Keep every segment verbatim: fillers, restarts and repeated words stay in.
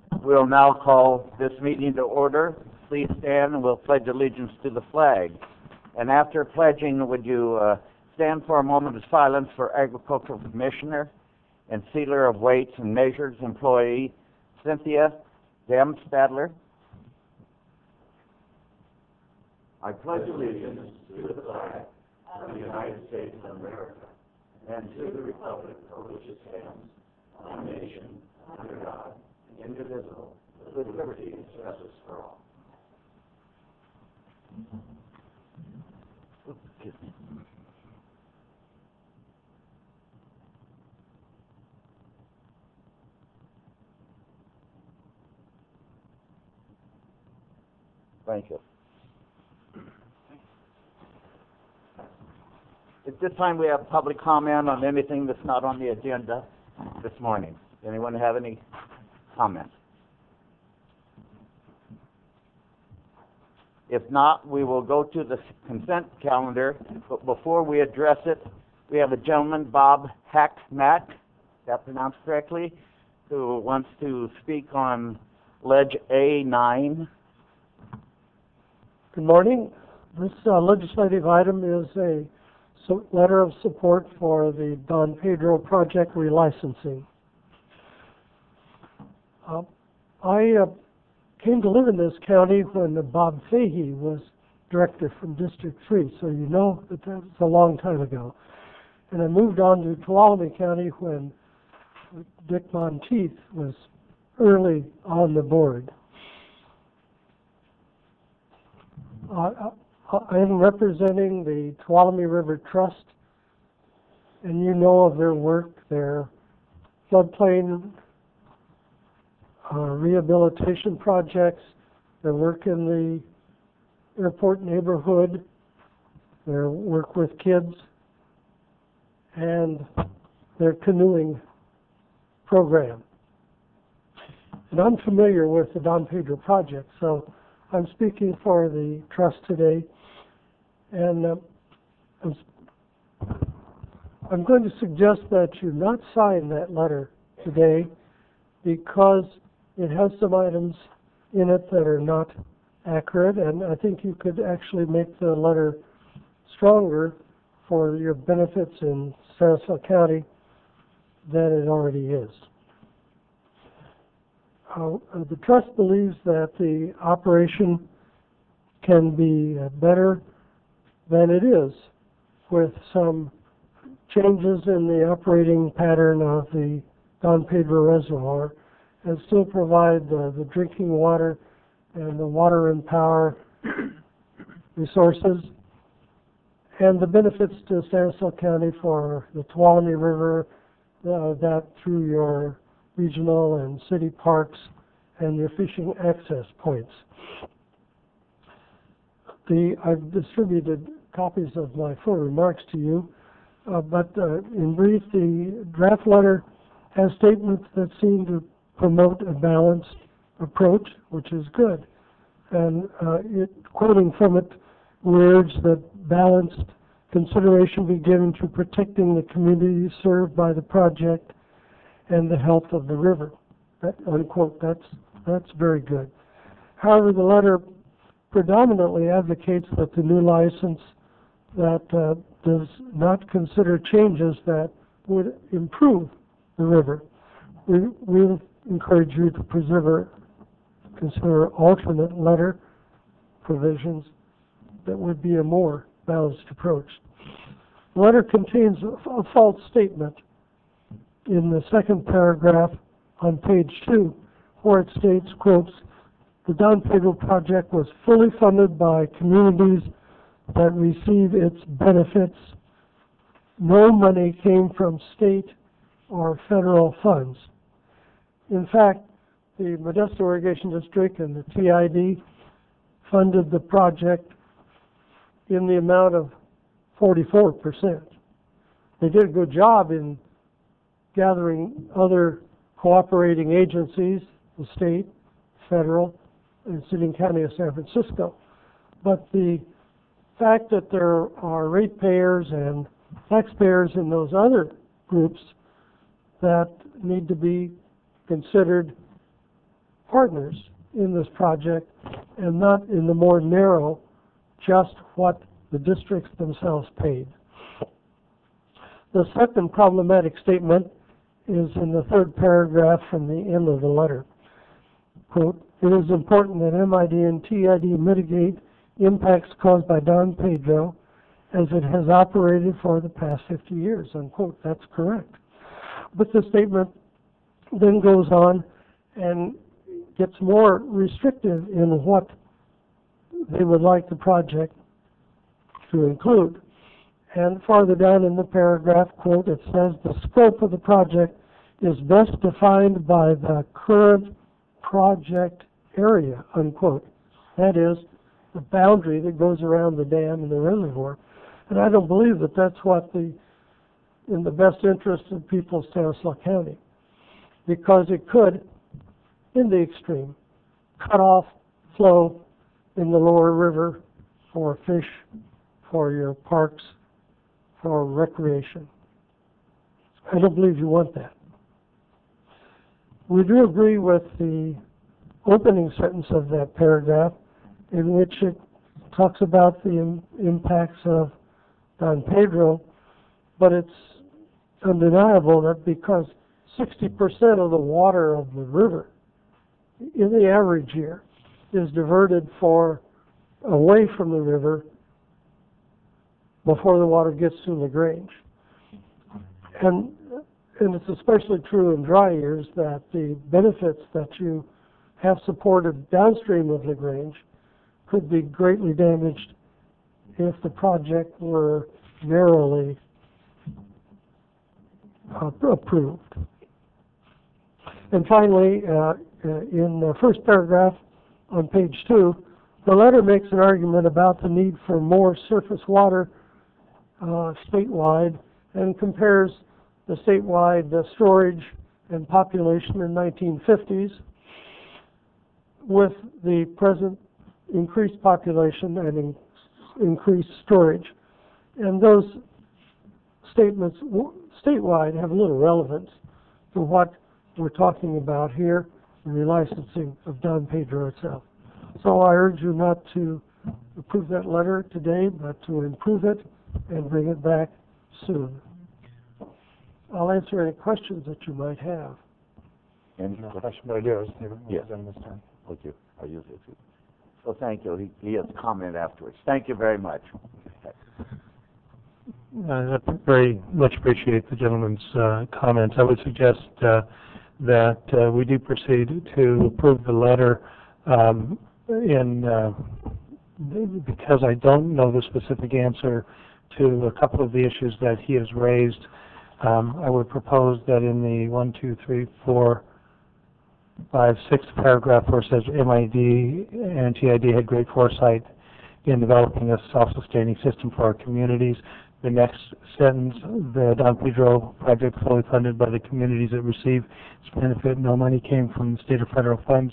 We'll now call this meeting to order. Please stand and we'll pledge allegiance to the flag. And after pledging, would you uh, stand for a moment of silence for Agricultural Commissioner and Sealer of Weights and Measures employee Cynthia Dem Stadler. I pledge allegiance to the flag of the United States of America and to the republic for which it stands, one nation, under God, indivisible, with liberty and justice for all. Excuse me. Thank you. At this time, we have public comment on anything that's not on the agenda this morning. Anyone have any comments? If not, we will go to the consent calendar. But before we address it, we have a gentleman, Bob Hackmack, is that pronounced correctly, who wants to speak on Ledge A nine. Good morning. This uh, legislative item is a so letter of support for the Don Pedro project relicensing. Uh, I uh, came to live in this county when uh, Bob Fahey was director from District three, so you know that that was a long time ago. And I moved on to Tuolumne County when Dick Monteith was early on the board. Uh, I am representing the Tuolumne River Trust, and you know of their work, their floodplain uh, rehabilitation projects, their work in the airport neighborhood, their work with kids, and their canoeing program. And I'm familiar with the Don Pedro project, so I'm speaking for the trust today, and uh, I'm, I'm going to suggest that you not sign that letter today because it has some items in it that are not accurate, and I think you could actually make the letter stronger for your benefits in Sarasota County than it already is. Uh, the trust believes that the operation can be uh, better than it is with some changes in the operating pattern of the Don Pedro Reservoir and still provide uh, the drinking water and the water and power resources and the benefits to Sarasota County for the Tuolumne River, uh, that through your regional and city parks and your fishing access points. The, I've distributed copies of my full remarks to you, uh, but uh, in brief, the draft letter has statements that seem to promote a balanced approach, which is good. And uh, it, quoting from it, we urge that balanced consideration be given to protecting the communities served by the project and the health of the river. That, unquote. That's, that's very good. However, the letter predominantly advocates that the new license that uh, does not consider changes that would improve the river. We, we encourage you to preserve, consider alternate letter provisions that would be a more balanced approach. The letter contains a, a false statement in the second paragraph on page two, where it states, quotes, the Don Pedro project was fully funded by communities that receive its benefits. No money came from state or federal funds. In fact, the Modesto Irrigation District and the T I D funded the project in the amount of forty-four percent. They did a good job in gathering other cooperating agencies, the state, federal, and city and county of San Francisco. But the fact that there are ratepayers and taxpayers in those other groups that need to be considered partners in this project and not in the more narrow, just what the districts themselves paid. The second problematic statement is in the third paragraph from the end of the letter. Quote, "It is important that M I D and T I D mitigate impacts caused by Don Pedro as it has operated for the past fifty years, unquote. That's correct. But the statement then goes on and gets more restrictive in what they would like the project to include. And farther down in the paragraph, quote, it says, the scope of the project is best defined by the current project area, unquote. That is, the boundary that goes around the dam and the reservoir. And I don't believe that that's what the, in the best interest of people of Stanislaus County, because it could, in the extreme, cut off flow in the lower river for fish, for your parks, for recreation. I don't believe you want that. We do agree with the opening sentence of that paragraph, in which it talks about the im impacts of Don Pedro, but it's undeniable that because sixty percent of the water of the river in the average year is diverted for away from the river before the water gets to LaGrange. And, and it's especially true in dry years that the benefits that you have supported downstream of LaGrange could be greatly damaged if the project were narrowly uh, approved. And finally, uh, in the first paragraph on page two, the letter makes an argument about the need for more surface water uh, statewide, and compares the statewide uh, storage and population in the nineteen fifties with the present increased population and in increased storage. And those statements w statewide have little relevance to what we're talking about here, the relicensing of Don Pedro itself. So I urge you not to approve that letter today, but to improve it and bring it back soon. I'll answer any questions that you might have. Any No questions? question, but I do. I was never Yes. done this time. Thank you. I use it too. So thank you. He, he has a comment afterwards. Thank you very much. Uh, I very much appreciate the gentleman's uh, comments. I would suggest uh, that uh, we do proceed to approve the letter um, in uh, because I don't know the specific answer to a couple of the issues that he has raised. Um, I would propose that in the one, two, three, four, five, sixth paragraph where it says M I D and T I D had great foresight in developing a self-sustaining system for our communities. The next sentence, the Don Pedro project fully funded by the communities that receive its benefit. No money came from the state or federal funds.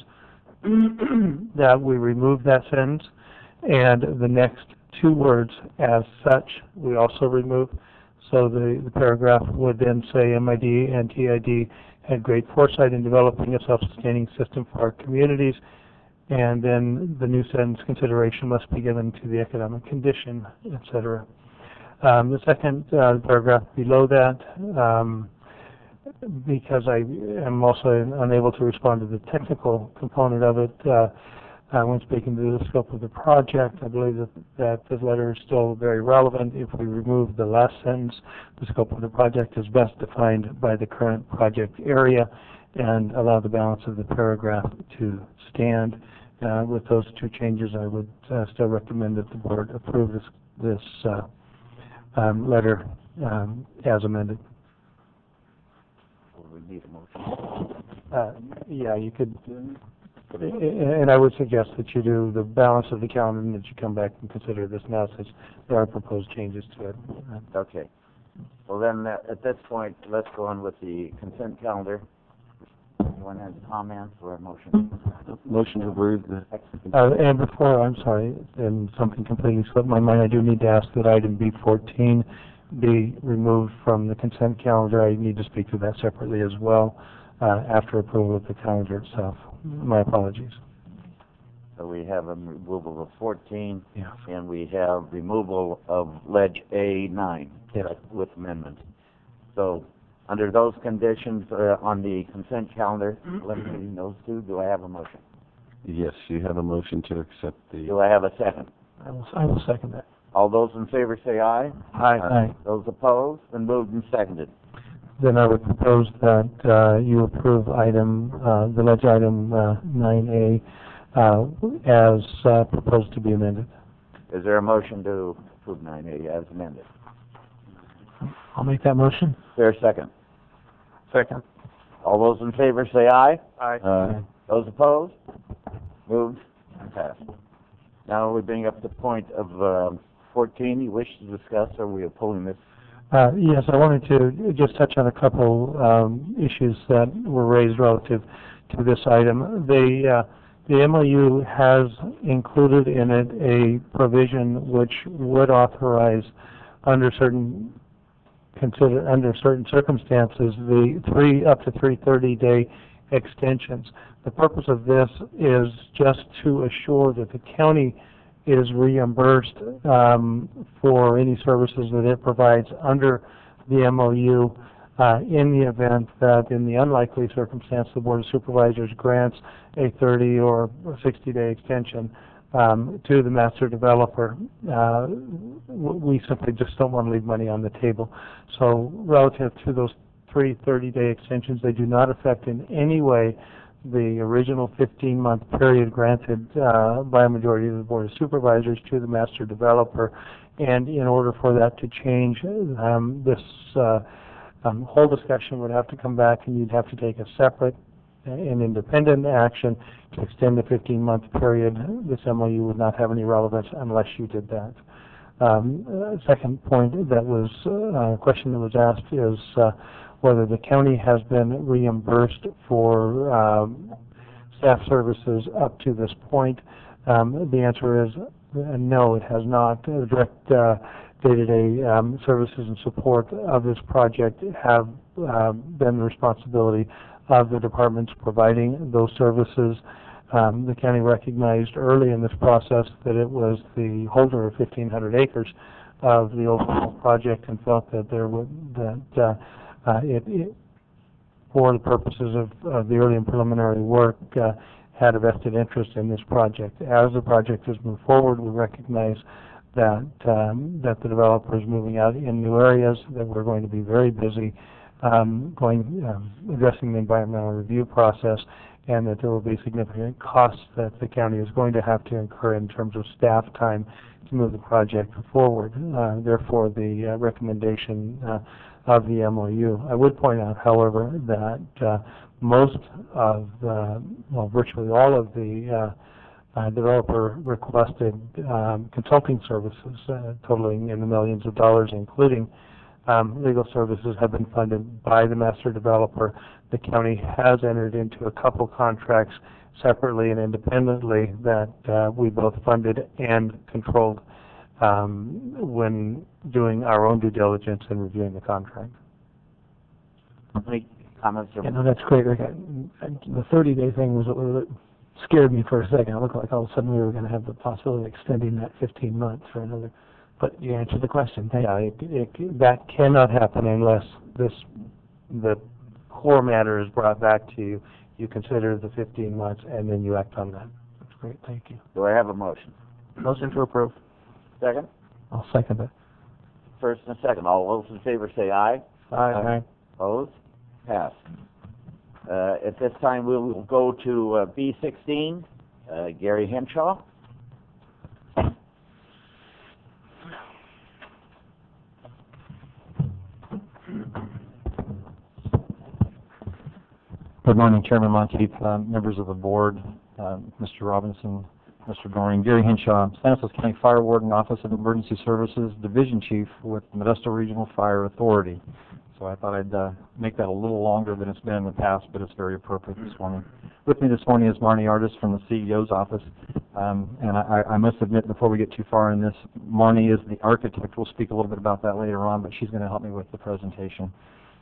That we remove that sentence. And the next two words, as such, we also remove. So the, the paragraph would then say M I D and T I D had great foresight in developing a self-sustaining system for our communities. And then the new sentence, consideration must be given to the economic condition, et cetera. Um, the second uh, paragraph below that, um, because I am also unable to respond to the technical component of it, uh, uh, when speaking to the scope of the project, I believe that, that the letter is still very relevant. If we remove the last sentence, the scope of the project is best defined by the current project area, and allow the balance of the paragraph to stand. Uh, with those two changes, I would uh, still recommend that the board approve this, this uh, um, letter um, as amended. Well, we need a motion. Uh, yeah, you could, uh, and I would suggest that you do the balance of the calendar and that you come back and consider this now, since there are proposed changes to it. Okay. Well then, uh, at this point, let's go on with the consent calendar. Anyone has comments or a motion? Motion to approve the... Uh, and before, I'm sorry, and something completely slipped my mind, I do need to ask that item B fourteen be removed from the consent calendar. I need to speak to that separately as well, uh, after approval of the calendar itself. My apologies. So we have a removal of fourteen, Yeah. and we have removal of ledge A nine. Yes. With amendment. So, under those conditions, uh, on the consent calendar, eliminating those two, do I have a motion? Yes, you have a motion to accept the, Do I have a second? I will, I will second that. All those in favor say aye. Aye. Aye. Those opposed, and moved and seconded. Then I would propose that, uh, you approve item, uh, the ledge item, uh, nine A, uh, as, uh, proposed to be amended. Is there a motion to approve nine A as amended? I'll make that motion. Is there a second? Second. All those in favor say aye. Aye. uh, Those opposed? Moved and passed. Now we bring up the point of um, fourteen. You wish to discuss, or we are pulling this? Uh, yes, I wanted to just touch on a couple um, issues that were raised relative to this item. The, uh, the M O U has included in it a provision which would authorize, under certain consider under certain circumstances, the three up to three thirty-day extensions. The purpose of this is just to assure that the county is reimbursed um, for any services that it provides under the M O U uh, in the event that, in the unlikely circumstance, the Board of Supervisors grants a thirty or sixty day extension um, to the master developer. Uh, we simply just don't want to leave money on the table. So relative to those three thirty day extensions, they do not affect in any way the original fifteen month period granted uh, by a majority of the Board of Supervisors to the master developer. And in order for that to change, um, this uh, um, whole discussion would have to come back, and you'd have to take a separate and independent action to extend the fifteen month period. This M O U would not have any relevance unless you did that. Um, uh, second point that was, uh, a question that was asked is uh, whether the county has been reimbursed for um, staff services up to this point. Um, the answer is uh, no, it has not. Uh, direct uh, day-to-day um, services and support of this project have uh, been the responsibility of the departments providing those services. Um, the county recognized early in this process that it was the holder of fifteen hundred acres of the overall project and felt that there would that uh, uh, it, it, for the purposes of, of the early and preliminary work, uh, had a vested interest in this project. As the project has moved forward, we recognize that um, that the developer is moving out in new areas, that we're going to be very busy um, going um, addressing the environmental review process, and that there will be significant costs that the county is going to have to incur in terms of staff time to move the project forward. Uh, therefore, the uh, recommendation uh, of the M O U. I would point out, however, that uh, most of the, well, virtually all of the uh, uh, developer requested um, consulting services uh, totaling in the millions of dollars, including um, legal services, have been funded by the master developer. The county has entered into a couple contracts separately and independently that uh, we both funded and controlled um, when doing our own due diligence and reviewing the contract. Any comments? Or Yeah, no, that's great, Rick. I, I, the thirty day thing was what really scared me for a second. It looked like all of a sudden we were going to have the possibility of extending that fifteen months for another. But you answered the question. Thank Yeah, it, it, that cannot happen unless this the core matter is brought back to you. You consider the fifteen months, and then you act on that. That's great. Thank you. Do I have a motion? Motion to approve. Second? I'll second it. First and second. All those in favor say aye. Aye. Opposed? Passed. Uh, at this time, we will go to uh, B sixteen, uh, Gary Henshaw. Good morning, Chairman Monteith, uh, members of the board, uh, Mister Robinson, Mister Goring. Gary Henshaw, Stanislaus County Fire Warden, Office of Emergency Services, Division Chief with Modesto Regional Fire Authority. So I thought I'd uh, make that a little longer than it's been in the past, but it's very appropriate this morning. With me this morning is Marnie Artis from the C E O's office. Um, and I, I must admit, before we get too far in this, Marnie is the architect. We'll speak a little bit about that later on, but she's going to help me with the presentation.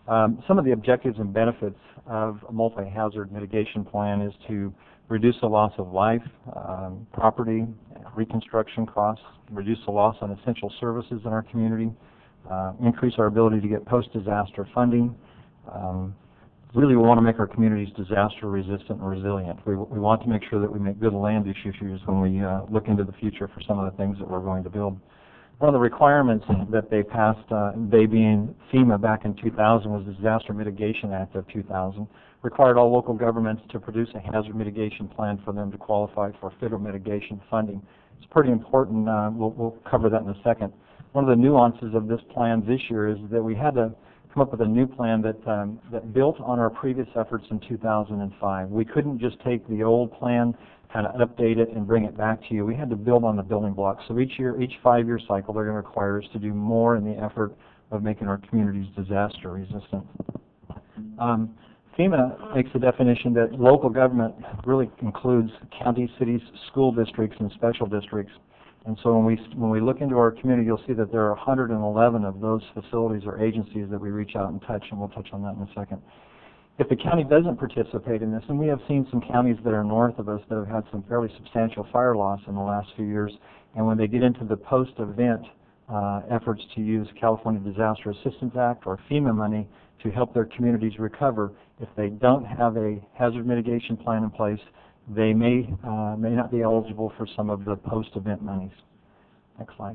Um, some of the objectives and benefits of a multi-hazard mitigation plan is to reduce the loss of life, um, property, reconstruction costs, reduce the loss on essential services in our community, uh, increase our ability to get post-disaster funding. Um, really, we want to make our communities disaster resistant and resilient. We, we want to make sure that we make good land use issues when we uh, look into the future for some of the things that we're going to build. One of the requirements that they passed, uh, they being FEMA back in two thousand, was the Disaster Mitigation Act of two thousand, required all local governments to produce a hazard mitigation plan for them to qualify for federal mitigation funding. It's pretty important. Uh, we'll, we'll cover that in a second. One of the nuances of this plan this year is that we had to come up with a new plan that, um, that built on our previous efforts in two thousand five. We couldn't just take the old plan, kind of update it and bring it back to you. We had to build on the building blocks. So each year, each five-year cycle, they're going to require us to do more in the effort of making our communities disaster resistant. Um, FEMA makes the definition that local government really includes counties, cities, school districts, and special districts. And so when we, when we look into our community, you'll see that there are one hundred eleven of those facilities or agencies that we reach out and touch, and we'll touch on that in a second. If the county doesn't participate in this, and we have seen some counties that are north of us that have had some fairly substantial fire loss in the last few years, and when they get into the post-event uh, efforts to use California Disaster Assistance Act or FEMA money to help their communities recover, if they don't have a hazard mitigation plan in place, they may, uh, may not be eligible for some of the post-event monies. Next slide.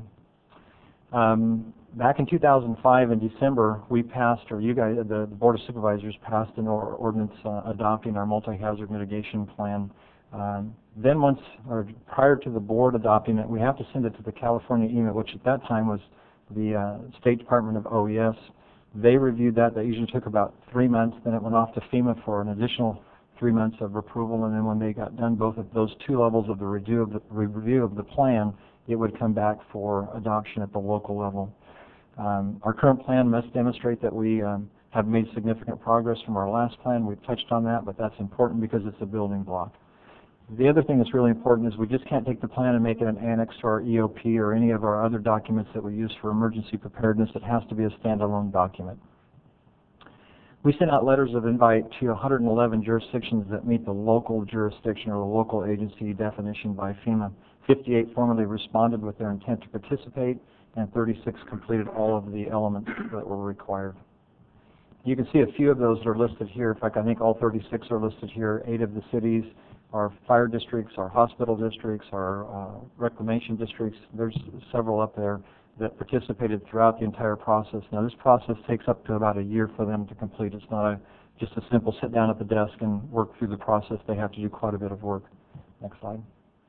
Um, back in two thousand five, in December, we passed, or you guys, the, the Board of Supervisors passed an or ordinance uh, adopting our multi-hazard mitigation plan. Um, then once, or prior to the board adopting it, we have to send it to the California E M A, which at that time was the uh, State Department of O E S. They reviewed that. That usually took about three months. Then it went off to FEMA for an additional three months of approval. And then when they got done both of those two levels of the review of the, review of the plan, it would come back for adoption at the local level. Um, our current plan must demonstrate that we um, have made significant progress from our last plan. We've touched on that, but that's important because it's a building block. The other thing that's really important is we just can't take the plan and make it an annex to our E O P or any of our other documents that we use for emergency preparedness. It has to be a standalone document. We sent out letters of invite to one hundred eleven jurisdictions that meet the local jurisdiction or the local agency definition by FEMA. fifty-eight formally responded with their intent to participate, and thirty-six completed all of the elements that were required. You can see a few of those are listed here. In fact, I think all thirty-six are listed here. Eight of the cities, our fire districts, our hospital districts, our uh, reclamation districts. There's several up there that participated throughout the entire process. Now, this process takes up to about a year for them to complete. It's not a, just a simple sit down at the desk and work through the process. They have to do quite a bit of work. Next slide.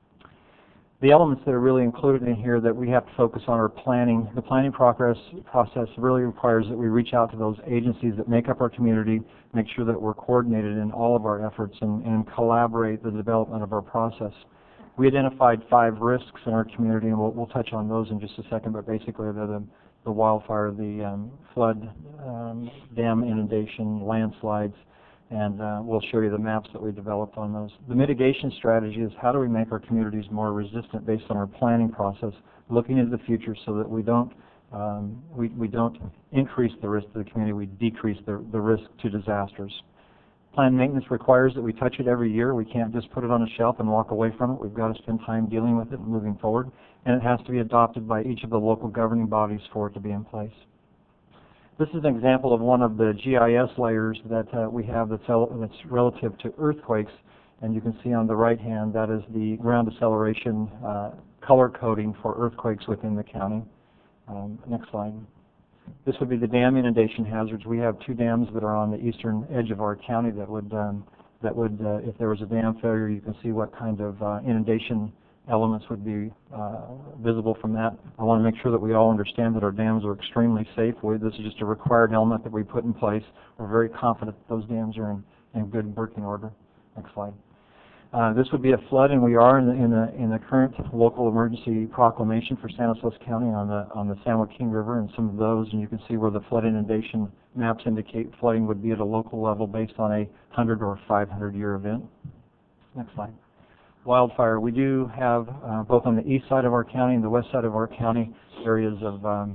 The elements that are really included in here that we have to focus on are planning. The planning progress process really requires that we reach out to those agencies that make up our community, make sure that we're coordinated in all of our efforts, and, and collaborate the development of our process. We identified five risks in our community, and we'll, we'll touch on those in just a second, but basically they're the, the wildfire, the um, flood, um, dam inundation, landslides, and uh, we'll show you the maps that we developed on those. The mitigation strategy is how do we make our communities more resistant based on our planning process, looking into the future so that we don't um, we, we don't increase the risk to the community, we decrease the, the risk to disasters. Plan maintenance requires that we touch it every year. We can't just put it on a shelf and walk away from it. We've got to spend time dealing with it and moving forward, and it has to be adopted by each of the local governing bodies for it to be in place. This is an example of one of the G I S layers that uh, we have that's, that's relative to earthquakes, and you can see on the right hand that is the ground acceleration uh, color coding for earthquakes within the county. Um, next slide. This would be the dam inundation hazards. We have two dams that are on the eastern edge of our county that would, um, that would uh, if there was a dam failure, you can see what kind of uh, inundation elements would be uh, visible from that. I want to make sure that we all understand that our dams are extremely safe. We, this is just a required element that we put in place. We're very confident that those dams are in, in good working order. Next slide. Uh, this would be a flood, and we are in the, in the in the current local emergency proclamation for San Jose County on the on the San Joaquin River, and some of those, and you can see where the flood inundation maps indicate flooding would be at a local level based on a hundred or five hundred year event. Next slide. Wildfire. We do have uh, both on the east side of our county and the west side of our county areas of um,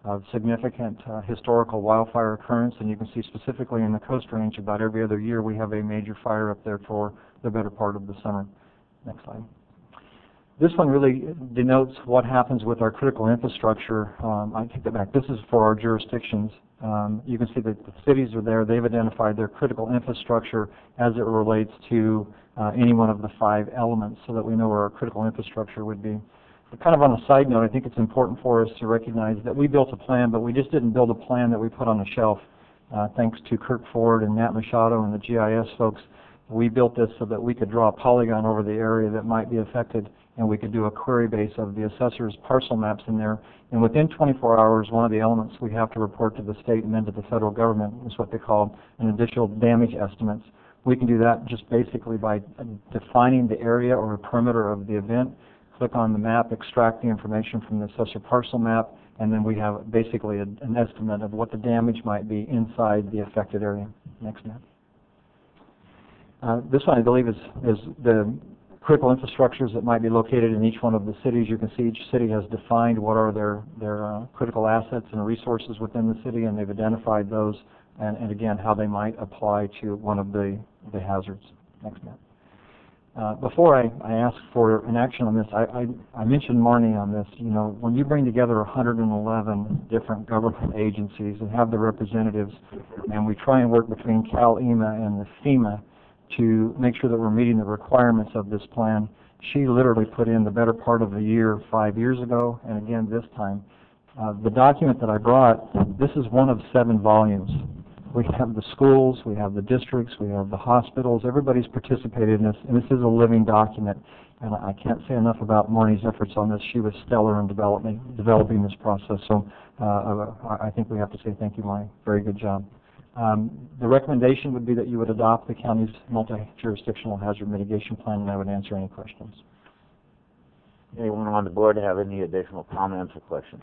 of significant uh, historical wildfire occurrence, and you can see specifically in the Coast Range about every other year we have a major fire up there for the better part of the summer. Next slide. This one really denotes what happens with our critical infrastructure. Um, I take that back. This is for our jurisdictions. Um, you can see that the cities are there. They've identified their critical infrastructure as it relates to uh, any one of the five elements so that we know where our critical infrastructure would be. But kind of on a side note, I think it's important for us to recognize that we built a plan, but we just didn't build a plan that we put on the shelf. Uh, thanks to Kirk Ford and Nat Machado and the G I S folks, we built this so that we could draw a polygon over the area that might be affected, and we could do a query base of the assessor's parcel maps in there. And within twenty-four hours, one of the elements we have to report to the state and then to the federal government is what they call an additional damage estimates. We can do that just basically by defining the area or perimeter of the event, click on the map, extract the information from the assessor parcel map, and then we have basically a, an estimate of what the damage might be inside the affected area. Next map. Uh, this one, I believe, is, is the critical infrastructures that might be located in each one of the cities. You can see each city has defined what are their, their uh, critical assets and resources within the city, and they've identified those, and, and again, how they might apply to one of the, the hazards. Next map. Uh, before I, I ask for an action on this, I, I, I mentioned Marnie on this. You know, when you bring together one hundred eleven different government agencies and have the representatives, and we try and work between Cal E M A and the FEMA to make sure that we're meeting the requirements of this plan, she literally put in the better part of a year five years ago, and again this time. Uh, the document that I brought, this is one of seven volumes. We have the schools, we have the districts, we have the hospitals. Everybody's participated in this, and this is a living document. And I can't say enough about Marnie's efforts on this. She was stellar in developing developing this process. So uh, I think we have to say thank you, Marnie. Very good job. Um, the recommendation would be that you would adopt the county's multi-jurisdictional hazard mitigation plan, and I would answer any questions. Anyone on the board have any additional comments or questions?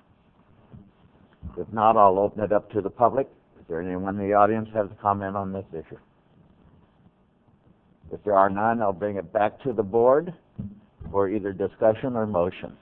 If not, I'll open it up to the public. Is there anyone in the audience who has a comment on this issue? If there are none, I'll bring it back to the board for either discussion or motion.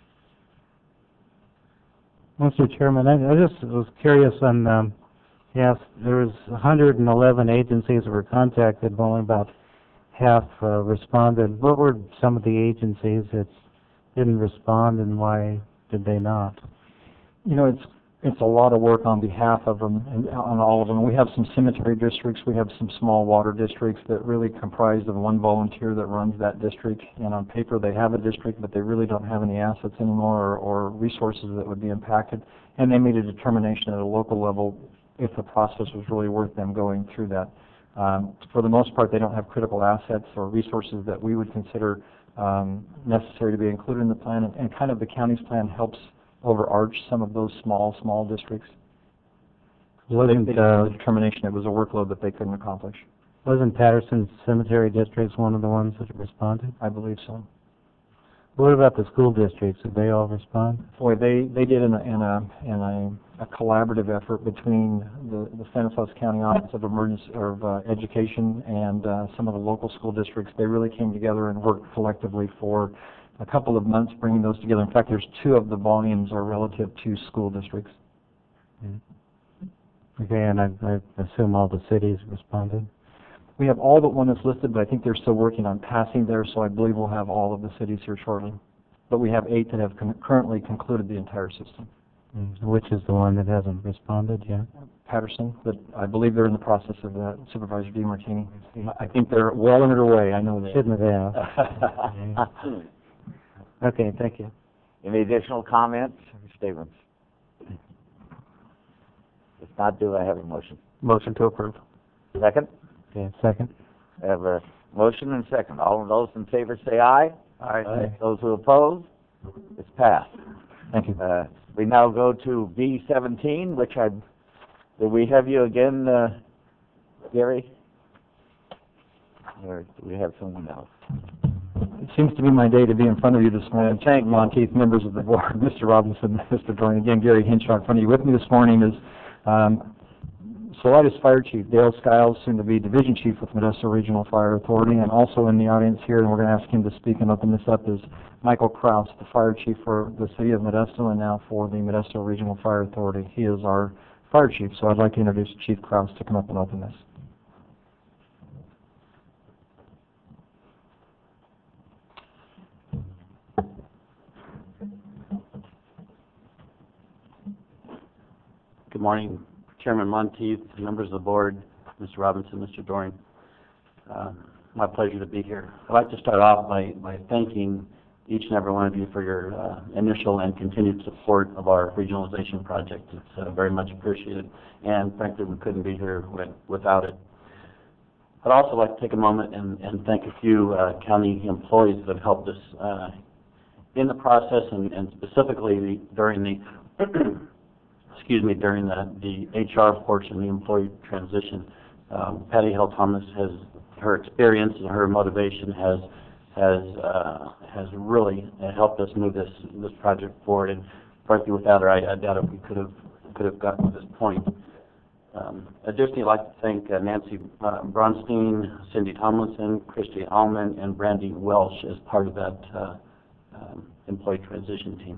Mister Chairman, I, I just was curious on, um, yes, there was one hundred eleven agencies that were contacted, but only about half uh, responded. What were some of the agencies that didn't respond, and why did they not? You know, it's It's a lot of work on behalf of them and on all of them. We have some cemetery districts. We have some small water districts that really comprise of one volunteer that runs that district. And on paper, they have a district, but they really don't have any assets anymore or, or resources that would be impacted. And they made a determination at a local level if the process was really worth them going through that. Um, for the most part, they don't have critical assets or resources that we would consider um, necessary to be included in the plan. And, and kind of the county's plan helps overarch some of those small, small districts. Wasn't, they, they uh, made the determination it was a workload that they couldn't accomplish. Wasn't Patterson Cemetery Districts one of the ones that responded? I believe so. What about the school districts? Did they all respond? Boy, they, they did in a, in a, in a, a collaborative effort between the, the Stanislaus County Office of Emergency or of, uh, Education and uh, some of the local school districts. They really came together and worked collectively for a couple of months bringing those together. In fact, there's two of the volumes are relative to school districts. Okay, and I, I assume all the cities responded? We have all but one that's listed, but I think they're still working on passing there, so I believe we'll have all of the cities here shortly. But we have eight that have con currently concluded the entire system. Mm. Which is the one that hasn't responded yet? Patterson, but I believe they're in the process of that. Supervisor DeMartini. I think they're well underway. I know that. Shouldn't have. Okay, thank you. Any additional comments or statements? If not, do I have a motion? Motion to approve. Second? Okay, second. I have a motion and second. All of those in favor say aye. Aye. Those who oppose, it's passed. Thank you. Uh, we now go to B seventeen, which I, do we have you again, uh, Gary? Or do we have someone else? It seems to be my day to be in front of you this morning. Thank Monteith, members of the board, Mister Robinson, Mister Dorn, again, Gary Hinshaw in front of you. With me this morning is um, Saulitas Fire Chief Dale Skiles, soon to be Division Chief with Modesto Regional Fire Authority, and also in the audience here, and we're going to ask him to speak and open this up, is Michael Kraus, the Fire Chief for the City of Modesto and now for the Modesto Regional Fire Authority. He is our Fire Chief, so I'd like to introduce Chief Kraus to come up and open this. Good morning, Chairman Monteith, members of the board, Mister Robinson, Mister Doring. Uh, my pleasure to be here. I'd like to start off by, by thanking each and every one of you for your uh, initial and continued support of our regionalization project. It's uh, very much appreciated, and frankly, we couldn't be here with, without it. I'd also like to take a moment and, and thank a few uh, county employees that have helped us uh, in the process, and, and specifically during the excuse me, during the, the H R portion, the employee transition. Um, Patty Hill Thomas has, her experience and her motivation has has uh, has really uh, helped us move this this project forward. And frankly, without her, I, I doubt if we could have could have gotten to this point. Um, additionally, I'd like to thank uh, Nancy uh, Bronstein, Cindy Tomlinson, Christy Allman, and Brandy Welsh as part of that uh, um, employee transition team.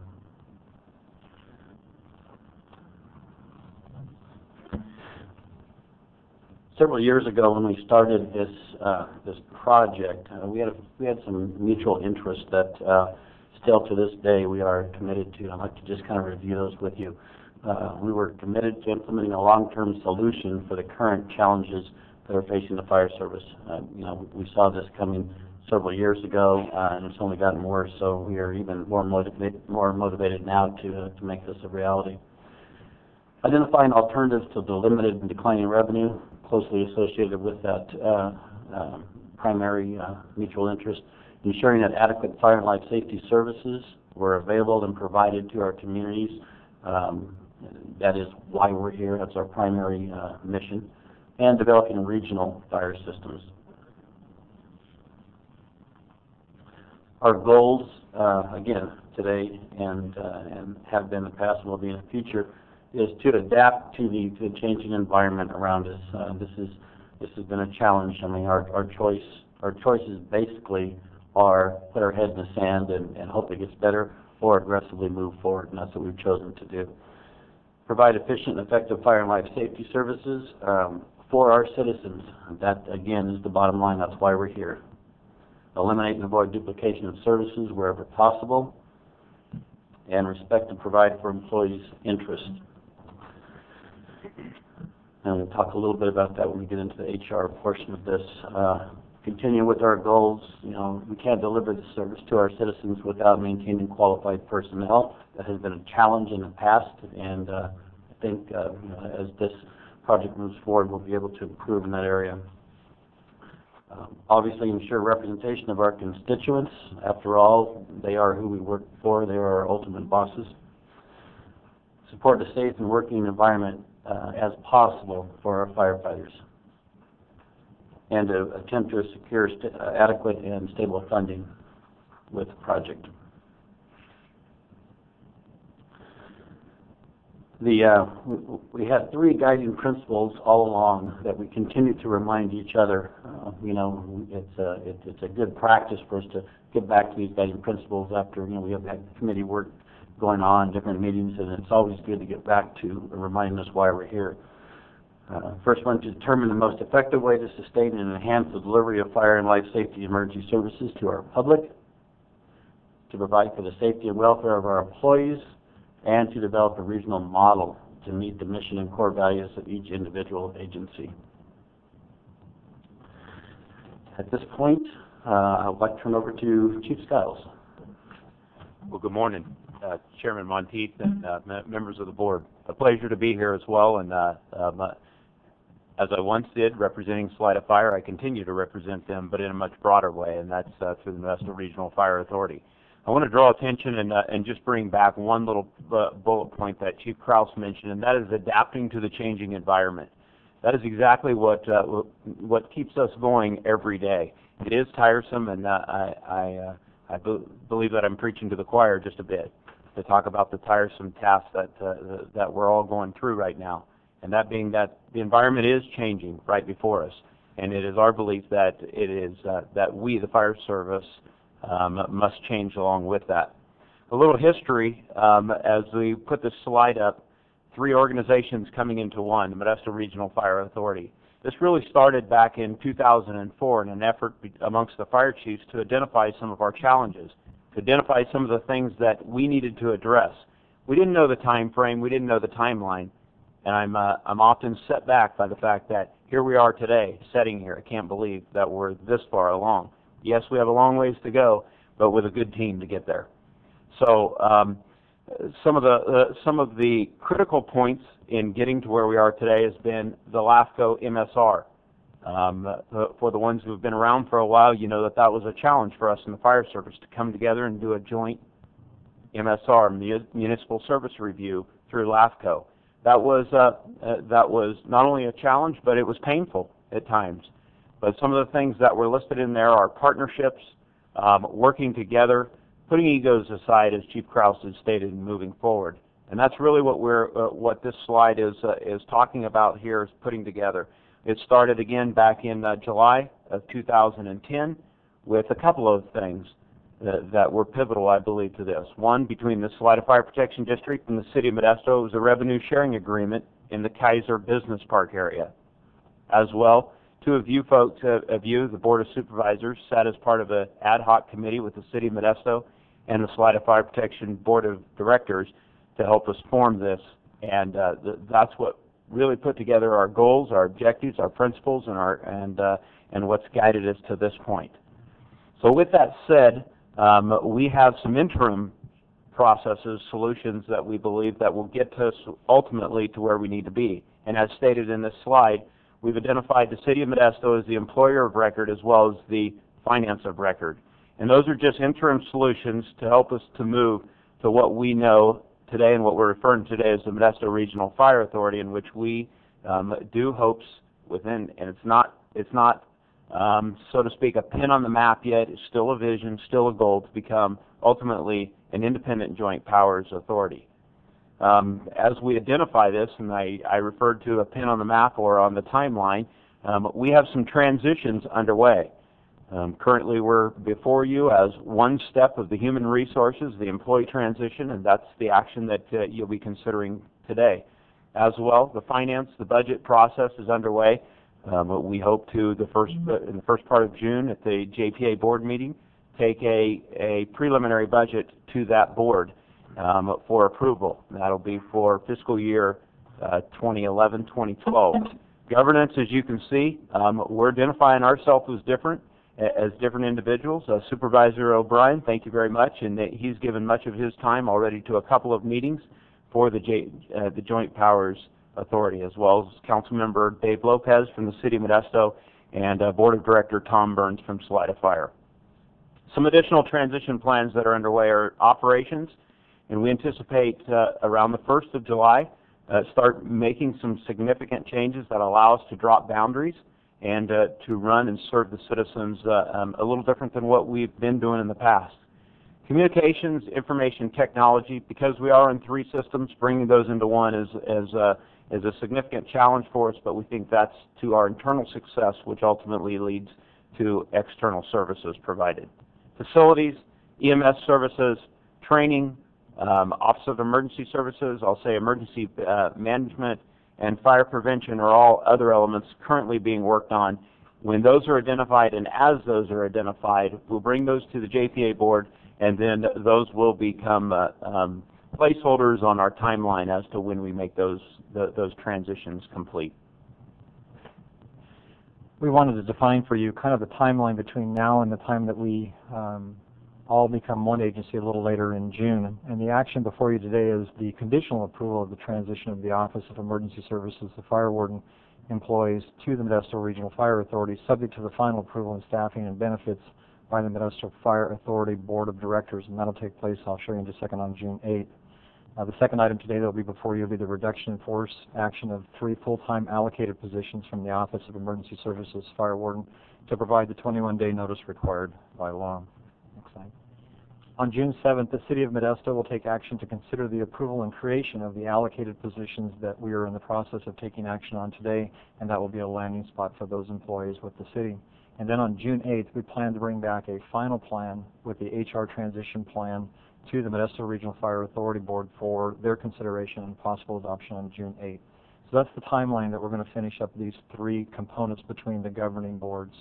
Several years ago, when we started this uh, this project, uh, we had a, we had some mutual interests that uh, still to this day we are committed to. I'd like to just kind of review those with you. Uh, we were committed to implementing a long-term solution for the current challenges that are facing the fire service. Uh, you know, we saw this coming several years ago, uh, and it's only gotten worse. So we are even more motivated more motivated now to uh, to make this a reality. Identifying alternatives to the limited and declining revenue closely associated with that uh, uh, primary uh, mutual interest, ensuring that adequate fire and life safety services were available and provided to our communities. Um, that is why we're here. That's our primary uh, mission. And developing regional fire systems. Our goals, uh, again, today and, uh, and have been in the past and will be in the future, is to adapt to the, to the changing environment around us. Uh, this is this has been a challenge. I mean, our our choice our choices basically are put our head in the sand and, and hope it gets better, or aggressively move forward, and that's what we've chosen to do. Provide efficient and effective fire and life safety services um, for our citizens. That again is the bottom line. That's why we're here. Eliminate and avoid duplication of services wherever possible, and respect and provide for employees' interests. And we'll talk a little bit about that when we get into the H R portion of this. Uh, continue with our goals. You know, we can't deliver the service to our citizens without maintaining qualified personnel. That has been a challenge in the past, and uh, I think uh, you know, as this project moves forward, we'll be able to improve in that area. Um, obviously, ensure representation of our constituents. After all, they are who we work for. They are our ultimate bosses. Support a safe and working environment uh, as possible for our firefighters, and to attempt to secure st uh, adequate and stable funding with the project. The, uh, we, we had three guiding principles all along that we continue to remind each other. Uh, you know, it's a, it, it's a good practice for us to get back to these guiding principles after, you know, we have had committee work going on, different meetings, and it's always good to get back to reminding us why we're here. Uh, first one, to determine the most effective way to sustain and enhance the delivery of fire and life safety emergency services to our public, to provide for the safety and welfare of our employees, and to develop a regional model to meet the mission and core values of each individual agency. At this point, uh, I'd like to turn over to Chief Skiles. Well, good morning, uh, Chairman Monteith and uh, members of the board. A pleasure to be here as well, and uh, um, uh, as I once did representing Salida Fire, I continue to represent them, but in a much broader way, and that's uh, through the Modesto Regional Fire Authority. I want to draw attention and, uh, and just bring back one little uh, bullet point that Chief Kraus mentioned, and that is adapting to the changing environment. That is exactly what uh, what keeps us going every day. It is tiresome, and uh, I, I, uh, I be believe that I'm preaching to the choir just a bit to talk about the tiresome tasks that uh, that we're all going through right now. and that being that the environment is changing right before us, and it is our belief that it is uh, that we, the fire service, um, must change along with that. A little history, um, as we put this slide up, three organizations coming into one, the Modesto Regional Fire Authority. This really started back in two thousand four in an effort amongst the fire chiefs to identify some of our challenges, to identify some of the things that we needed to address. We didn't know the time frame, we didn't know the timeline, and I'm, uh, I'm often set back by the fact that here we are today, sitting here. I can't believe that we're this far along. Yes, we have a long ways to go, but with a good team to get there. So um, some of the uh, some of the critical points in getting to where we are today has been the LAFCO M S R. Um, uh, for the ones who have been around for a while, you know that that was a challenge for us in the fire service to come together and do a joint M S R, Municipal Service Review, through LAFCO. That was uh, uh, that was not only a challenge, but it was painful at times. But some of the things that were listed in there are partnerships, um, working together, putting egos aside, as Chief Krause has stated, and moving forward. And that's really what we're uh, what this slide is uh, is talking about here, is putting together. It started again back in uh, July of two thousand ten with a couple of things that, that were pivotal, I believe, to this. One, between the Salida Fire Protection District and the City of Modesto, was a revenue sharing agreement in the Kaiser Business Park area. As well, two of you folks, uh, of you, the Board of Supervisors, sat as part of an ad hoc committee with the City of Modesto and the Salida Fire Protection Board of Directors to help us form this, and uh, th that's what really put together our goals, our objectives, our principles, and our and uh, and what's guided us to this point. So with that said, um, we have some interim processes, solutions that we believe that will get us ultimately to where we need to be. And as stated in this slide, we've identified the City of Modesto as the employer of record as well as the finance of record. And those are just interim solutions to help us to move to what we know today and what we're referring to today as the Modesto Regional Fire Authority, in which we um, do hopes within, and it's not, it's not um, so to speak, a pin on the map yet. It's still a vision, still a goal to become ultimately an independent joint powers authority. Um, as we identify this, and I, I referred to a pin on the map or on the timeline, um, we have some transitions underway. Um, currently, we're before you as one step of the human resources, the employee transition, and that's the action that uh, you'll be considering today. As well, the finance, the budget process is underway. Um, we hope to, the first, uh, in the first part of June at the J P A board meeting, take a, a preliminary budget to that board um, for approval. That'll be for fiscal year uh, twenty eleven twenty twelve. Governance, as you can see, um, we're identifying ourselves as different. as different individuals. Uh, Supervisor O'Brien, thank you very much, and he's given much of his time already to a couple of meetings for the, J, uh, the Joint Powers Authority, as well as Councilmember Dave Lopez from the City of Modesto and uh, Board of Director Tom Burns from Salida Fire. Some additional transition plans that are underway are operations, and we anticipate uh, around the first of July uh, start making some significant changes that allow us to drop boundaries and uh, to run and serve the citizens uh, um, a little different than what we've been doing in the past. Communications, information technology, because we are in three systems, bringing those into one is, is, uh, is a significant challenge for us, but we think that's to our internal success, which ultimately leads to external services provided. Facilities, E M S services, training, um, Office of Emergency Services, I'll say emergency uh, management, and fire prevention are all other elements currently being worked on. When those are identified, and as those are identified, we'll bring those to the J P A board, and then those will become uh, um, placeholders on our timeline as to when we make those the, those transitions complete. We wanted to define for you kind of the timeline between now and the time that we um, all become one agency a little later in June. And the action before you today is the conditional approval of the transition of the Office of Emergency Services, the fire warden employees, to the Modesto Regional Fire Authority, subject to the final approval and staffing and benefits by the Modesto Fire Authority Board of Directors, and that'll take place, I'll show you in just a second, on June eighth. Uh, the second item today that will be before you will be the reduction in force action of three full-time allocated positions from the Office of Emergency Services Fire Warden to provide the twenty-one day notice required by law. Next slide. On June seventh, the City of Modesto will take action to consider the approval and creation of the allocated positions that we are in the process of taking action on today, and that will be a landing spot for those employees with the city. And then on June eighth, we plan to bring back a final plan with the H R transition plan to the Modesto Regional Fire Authority Board for their consideration and possible adoption on June eighth. So that's the timeline that we're going to finish up these three components between the governing boards.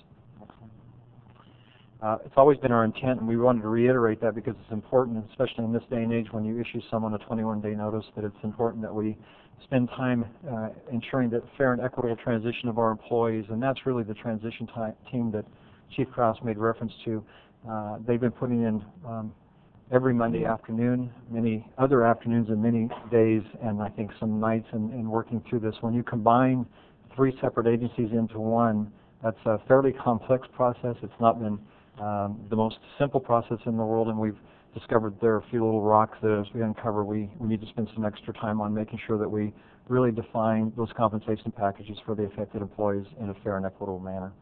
Uh, it's always been our intent, and we wanted to reiterate that because it's important, especially in this day and age when you issue someone a twenty-one day notice, that it's important that we spend time uh, ensuring that fair and equitable transition of our employees, and that's really the transition team that Chief Krause made reference to. Uh, they've been putting in um, every Monday afternoon, many other afternoons and many days, and I think some nights in, in working through this. When you combine three separate agencies into one, that's a fairly complex process. It's not been um, the most simple process in the world, and we've discovered there are a few little rocks that as we uncover, we, we need to spend some extra time on making sure that we really define those compensation packages for the affected employees in a fair and equitable manner.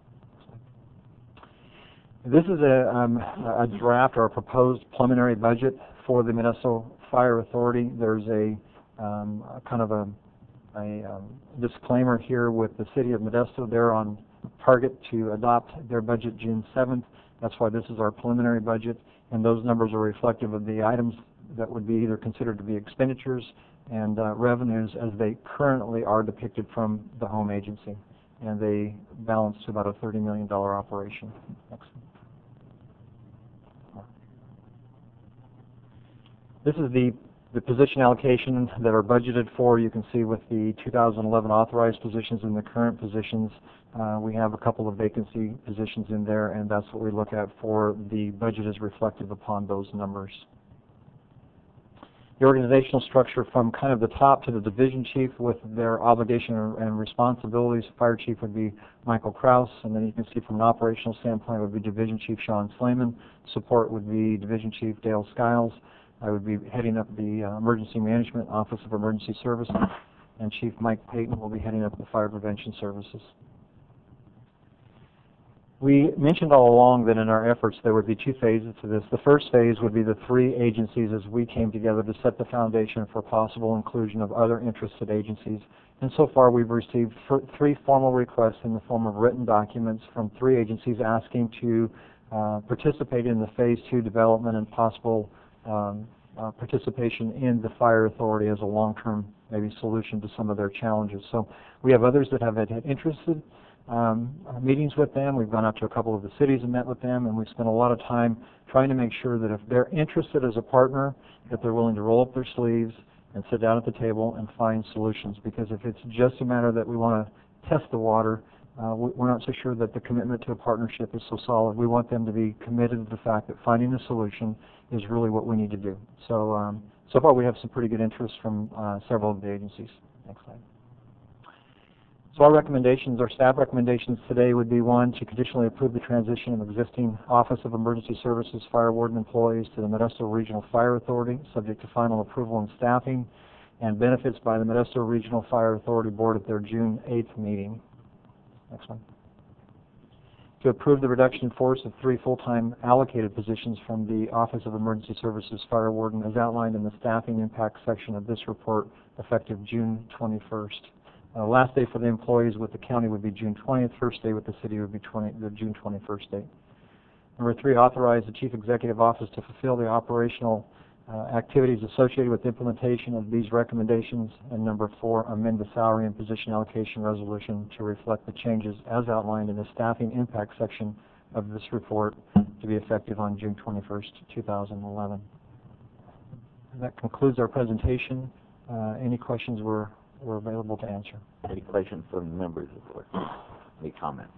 This is a, um, a draft or a proposed preliminary budget for the Modesto Fire Authority. There's a, um, a kind of a, a um, disclaimer here with the City of Modesto. They're on target to adopt their budget June seventh. That's why this is our preliminary budget, and those numbers are reflective of the items that would be either considered to be expenditures and uh, revenues as they currently are depicted from the home agency, and they balance to about a thirty million dollar operation. Next. This is the, the position allocation that are budgeted for. You can see with the two thousand eleven authorized positions and the current positions, uh, we have a couple of vacancy positions in there, and that's what we look at for the budget is reflective upon those numbers. The organizational structure from kind of the top to the division chief with their obligation and responsibilities. Fire chief would be Michael Krause, and then you can see from an operational standpoint would be division chief Sean Slayman. Support would be division chief Dale Skiles. I would be heading up the uh, Emergency Management Office of Emergency Services, and Chief Mike Payton will be heading up the Fire Prevention Services. We mentioned all along that in our efforts there would be two phases to this. The first phase would be the three agencies as we came together to set the foundation for possible inclusion of other interested agencies. And so far we've received three formal requests in the form of written documents from three agencies asking to uh, participate in the phase two development and possible Um, uh, participation in the fire authority as a long-term maybe solution to some of their challenges. So we have others that have had, had interested um, uh, meetings with them. We've gone out to a couple of the cities and met with them, and we've spent a lot of time trying to make sure that if they're interested as a partner, that they're willing to roll up their sleeves and sit down at the table and find solutions. Because if it's just a matter that we want to test the water, Uh, we're not so sure that the commitment to a partnership is so solid. We want them to be committed to the fact that finding a solution is really what we need to do. So, um, so far we have some pretty good interest from uh, several of the agencies. Next slide. So our recommendations, our staff recommendations today would be one, to conditionally approve the transition of existing Office of Emergency Services Fire Warden employees to the Modesto Regional Fire Authority, subject to final approval and staffing, and benefits by the Modesto Regional Fire Authority Board at their June eighth meeting. Next one. To approve the reduction in force of three full-time allocated positions from the Office of Emergency Services Fire Warden as outlined in the staffing impact section of this report effective June twenty-first. Uh, last day for the employees with the county would be June twentieth. First day with the city would be twenty, the June twenty-first date. Number three, authorize the Chief Executive Office to fulfill the operational Uh, activities associated with implementation of these recommendations, and number four, amend the salary and position allocation resolution to reflect the changes as outlined in the staffing impact section of this report to be effective on June twenty-first, two thousand eleven. And that concludes our presentation. Uh, any questions we're, we're available to answer. Any questions from the members of the board? Any comment?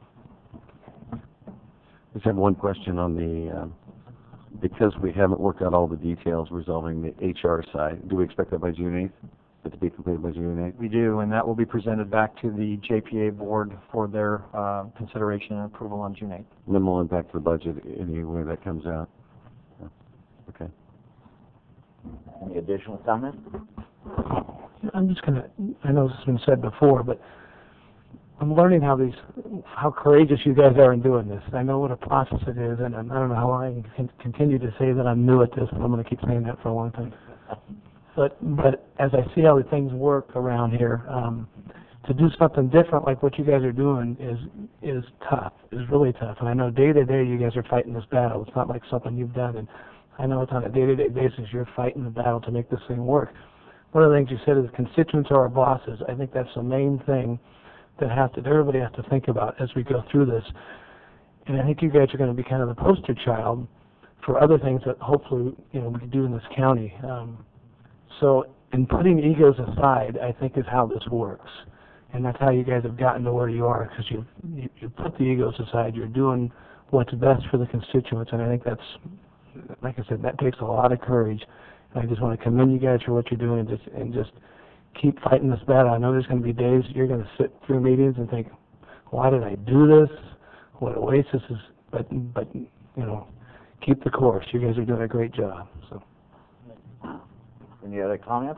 I just have one question on the, um, because we haven't worked out all the details resolving the H R side, do we expect that by June eighth? That to be completed by June eighth? We do, and that will be presented back to the J P A board for their uh, consideration and approval on June eighth. Minimal impact to the budget anywhere that comes out. Okay. Any additional comment? I'm just going to, I know this has been said before, but I'm learning how these, how courageous you guys are in doing this. I know what a process it is, and I don't know how long I can continue to say that I'm new at this, but I'm going to keep saying that for a long time. But but as I see how the things work around here, um, to do something different like what you guys are doing is is tough. Is really tough. And I know day to day you guys are fighting this battle. It's not like something you've done, and I know it's on a day to day basis you're fighting the battle to make this thing work. One of the things you said is constituents are our bosses. I think that's the main thing that has to, everybody has to think about as we go through this. And I think you guys are going to be kind of the poster child for other things that hopefully, you know, we can do in this county. Um, so in putting egos aside, I think is how this works. And that's how you guys have gotten to where you are, because you, you you put the egos aside. You're doing what's best for the constituents, and I think that's, like I said, that takes a lot of courage. And I just want to commend you guys for what you're doing, and just and just keep fighting this battle. I know there's going to be days you're going to sit through meetings and think, why did I do this? What a waste this is. But, but you know, keep the course. You guys are doing a great job. So. Any other comments?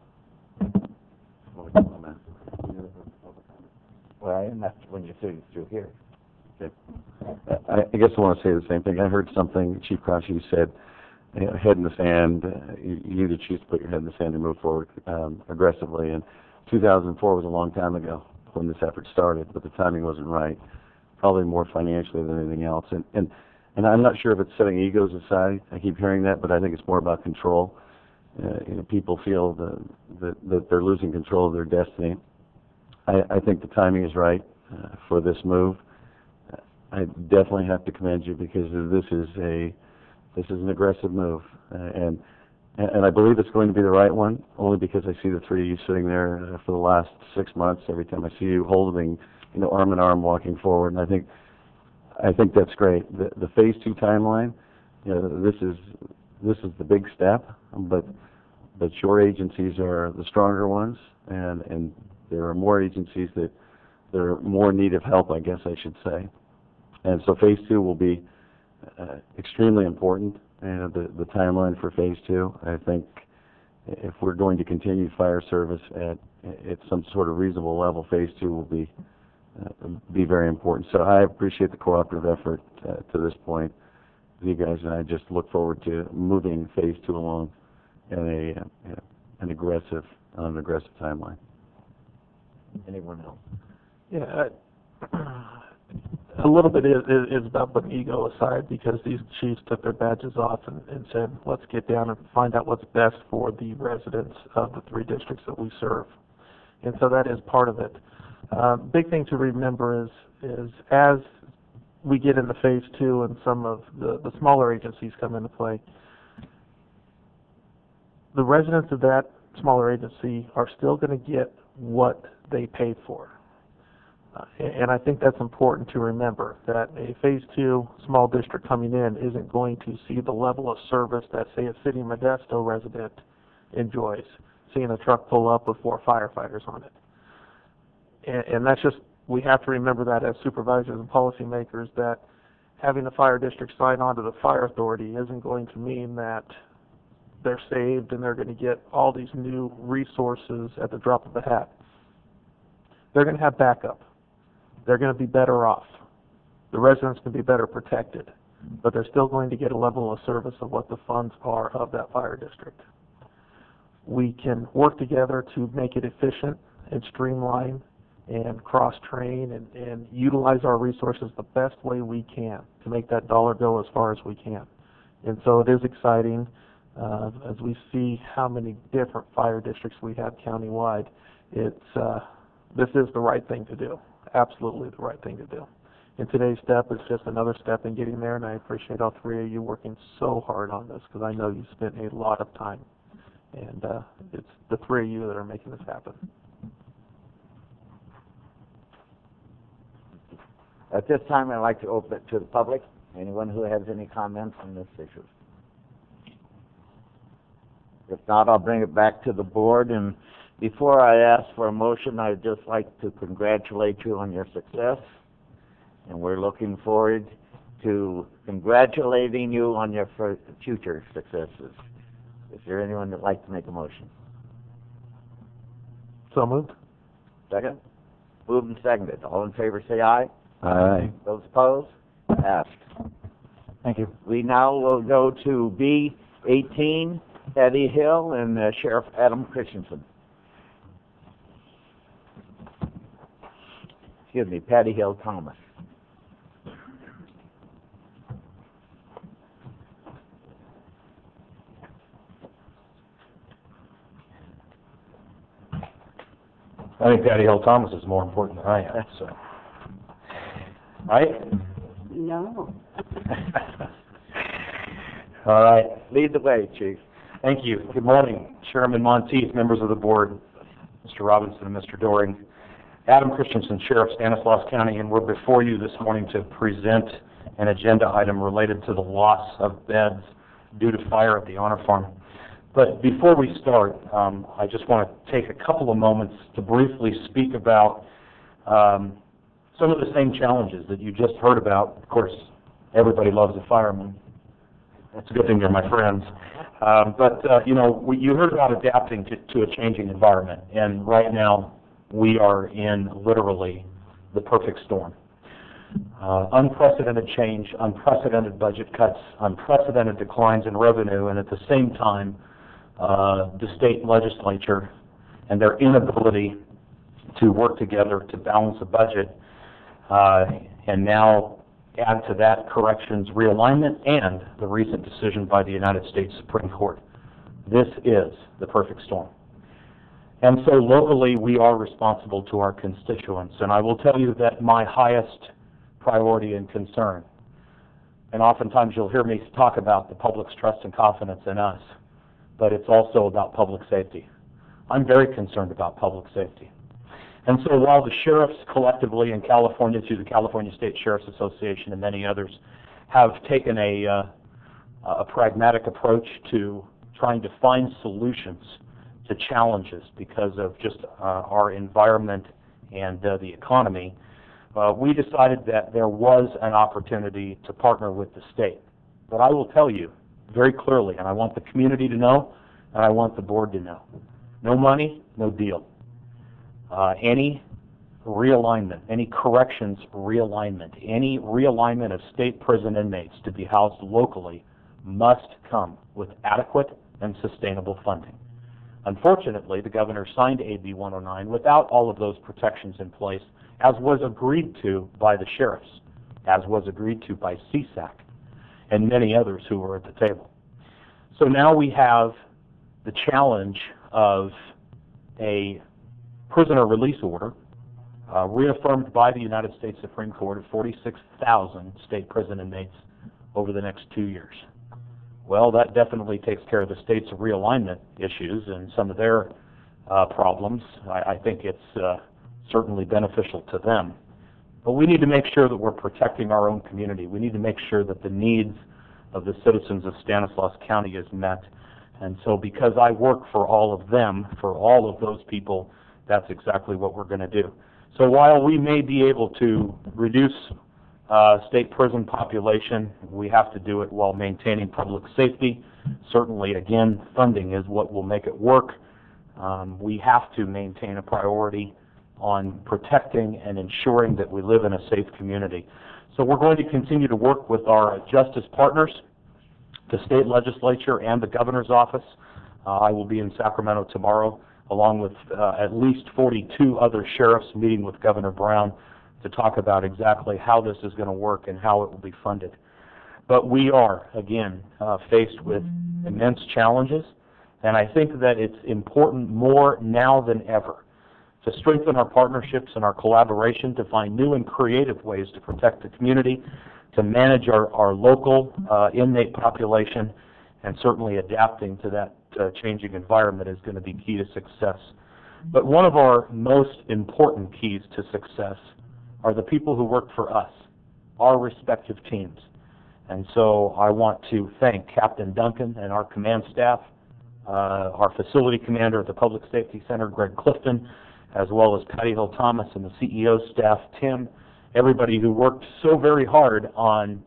Well, and that's when you're sitting through here. Okay. I, I guess I want to say the same thing. I heard something, Chief Crouch, you said, you know, head in the sand. Uh, you, you either choose to put your head in the sand and move forward um, aggressively. And two thousand four was a long time ago when this effort started, but the timing wasn't right, probably more financially than anything else. And, and, and I'm not sure if it's setting egos aside. I keep hearing that, but I think it's more about control. Uh, you know, people feel the, that, that they're losing control of their destiny. I, I think the timing is right uh, for this move. I definitely have to commend you, because this is a this is an aggressive move, uh, and and I believe it's going to be the right one, only because I see the three of you sitting there uh, for the last six months. Every time I see you holding, you know, arm in arm, walking forward, and I think I think that's great. The, the phase two timeline, you know, this is this is the big step, but but your agencies are the stronger ones, and and there are more agencies that that are more in need of help, I guess I should say. And so phase two will be uh, extremely important, and the, the timeline for phase two, I think if we're going to continue fire service at, at some sort of reasonable level, phase two will be uh, be very important. So I appreciate the cooperative effort uh, to this point. You guys and I just look forward to moving phase two along in a uh, an aggressive, on an aggressive timeline. Anyone else? Yeah, uh, a little bit is, is about putting ego aside, because these chiefs took their badges off and, and said, let's get down and find out what's best for the residents of the three districts that we serve. And so that is part of it. Uh, big thing to remember is, is as we get into phase two and some of the, the smaller agencies come into play, the residents of that smaller agency are still going to get what they paid for. Uh, and I think that's important to remember, that a phase two small district coming in isn't going to see the level of service that, say, a City Modesto resident enjoys, seeing a truck pull up with four firefighters on it. And, and that's just, we have to remember that as supervisors and policymakers, that having a fire district sign on to the fire authority isn't going to mean that they're saved and they're going to get all these new resources at the drop of a hat. They're going to have backup. They're going to be better off. The residents can be better protected, but they're still going to get a level of service of what the funds are of that fire district. We can work together to make it efficient and streamline and cross-train and, and utilize our resources the best way we can to make that dollar go as far as we can. And so it is exciting uh, as we see how many different fire districts we have countywide. It's uh, this is the right thing to do. Absolutely the right thing to do. And today's step is just another step in getting there, and I appreciate all three of you working so hard on this, because I know you spent a lot of time. And uh, it's the three of you that are making this happen. At this time, I'd like to open it to the public. Anyone who has any comments on this issue? If not, I'll bring it back to the board. And before I ask for a motion, I'd just like to congratulate you on your success. And we're looking forward to congratulating you on your future successes. Is there anyone that'd like to make a motion? So moved. Second? Moved and seconded. All in favor say aye. Aye. Those opposed? Passed. Thank you. We now will go to B eighteen, Eddie Hill and uh, Sheriff Adam Christensen. Excuse me, Patty Hill Thomas. I think Patty Hill Thomas is more important than I am, so. Right? No. All right. Lead the way, Chief. Thank you. Good morning, Chairman Monteith, members of the board, Mister Robinson and Mister Doring. Adam Christensen, Sheriff, Stanislaus County, and we're before you this morning to present an agenda item related to the loss of beds due to fire at the Honor Farm. But before we start, um, I just want to take a couple of moments to briefly speak about um, some of the same challenges that you just heard about. Of course, everybody loves a fireman. That's a good thing they're my friends. Um, but, uh, you know, we, you heard about adapting to, to a changing environment, and right now we are in literally the perfect storm. Uh, unprecedented change, unprecedented budget cuts, unprecedented declines in revenue, and at the same time, uh, the state legislature and their inability to work together to balance a budget, uh, and now add to that corrections, realignment, and the recent decision by the United States Supreme Court. This is the perfect storm. And so locally, we are responsible to our constituents, and I will tell you that my highest priority and concern, and oftentimes you'll hear me talk about the public's trust and confidence in us, but it's also about public safety. I'm very concerned about public safety. And so while the sheriffs collectively in California, through the California State Sheriff's Association and many others, have taken a, uh, a pragmatic approach to trying to find solutions to challenges because of just uh, our environment and uh, the economy, uh, we decided that there was an opportunity to partner with the state. But I will tell you very clearly, and I want the community to know, and I want the board to know, no money, no deal. Uh, any realignment, any corrections realignment, any realignment of state prison inmates to be housed locally must come with adequate and sustainable funding. Unfortunately, the governor signed A B one oh nine without all of those protections in place, as was agreed to by the sheriffs, as was agreed to by C S A C, and many others who were at the table. So now we have the challenge of a prisoner release order uh, reaffirmed by the United States Supreme Court of forty-six thousand state prison inmates over the next two years. Well, that definitely takes care of the state's realignment issues and some of their uh, problems. I, I think it's uh, certainly beneficial to them. But we need to make sure that we're protecting our own community. We need to make sure that the needs of the citizens of Stanislaus County is met. And so because I work for all of them, for all of those people, that's exactly what we're going to do. So while we may be able to reduce uh, state prison population, we have to do it while maintaining public safety. Certainly, again, funding is what will make it work. Um, we have to maintain a priority on protecting and ensuring that we live in a safe community. So we're going to continue to work with our justice partners, the state legislature and the governor's office. Uh, I will be in Sacramento tomorrow, along with uh, at least forty-two other sheriffs meeting with Governor Brown to talk about exactly how this is going to work and how it will be funded. But we are, again, uh, faced with immense challenges, and I think that it's important more now than ever to strengthen our partnerships and our collaboration, to find new and creative ways to protect the community, to manage our, our local uh, inmate population, and certainly adapting to that uh, changing environment is going to be key to success. But one of our most important keys to success are the people who work for us, our respective teams. And so I want to thank Captain Duncan and our command staff, uh, our facility commander at the Public Safety Center, Greg Clifton, as well as Patty Hill Thomas and the C E O staff, Tim, everybody who worked so very hard on,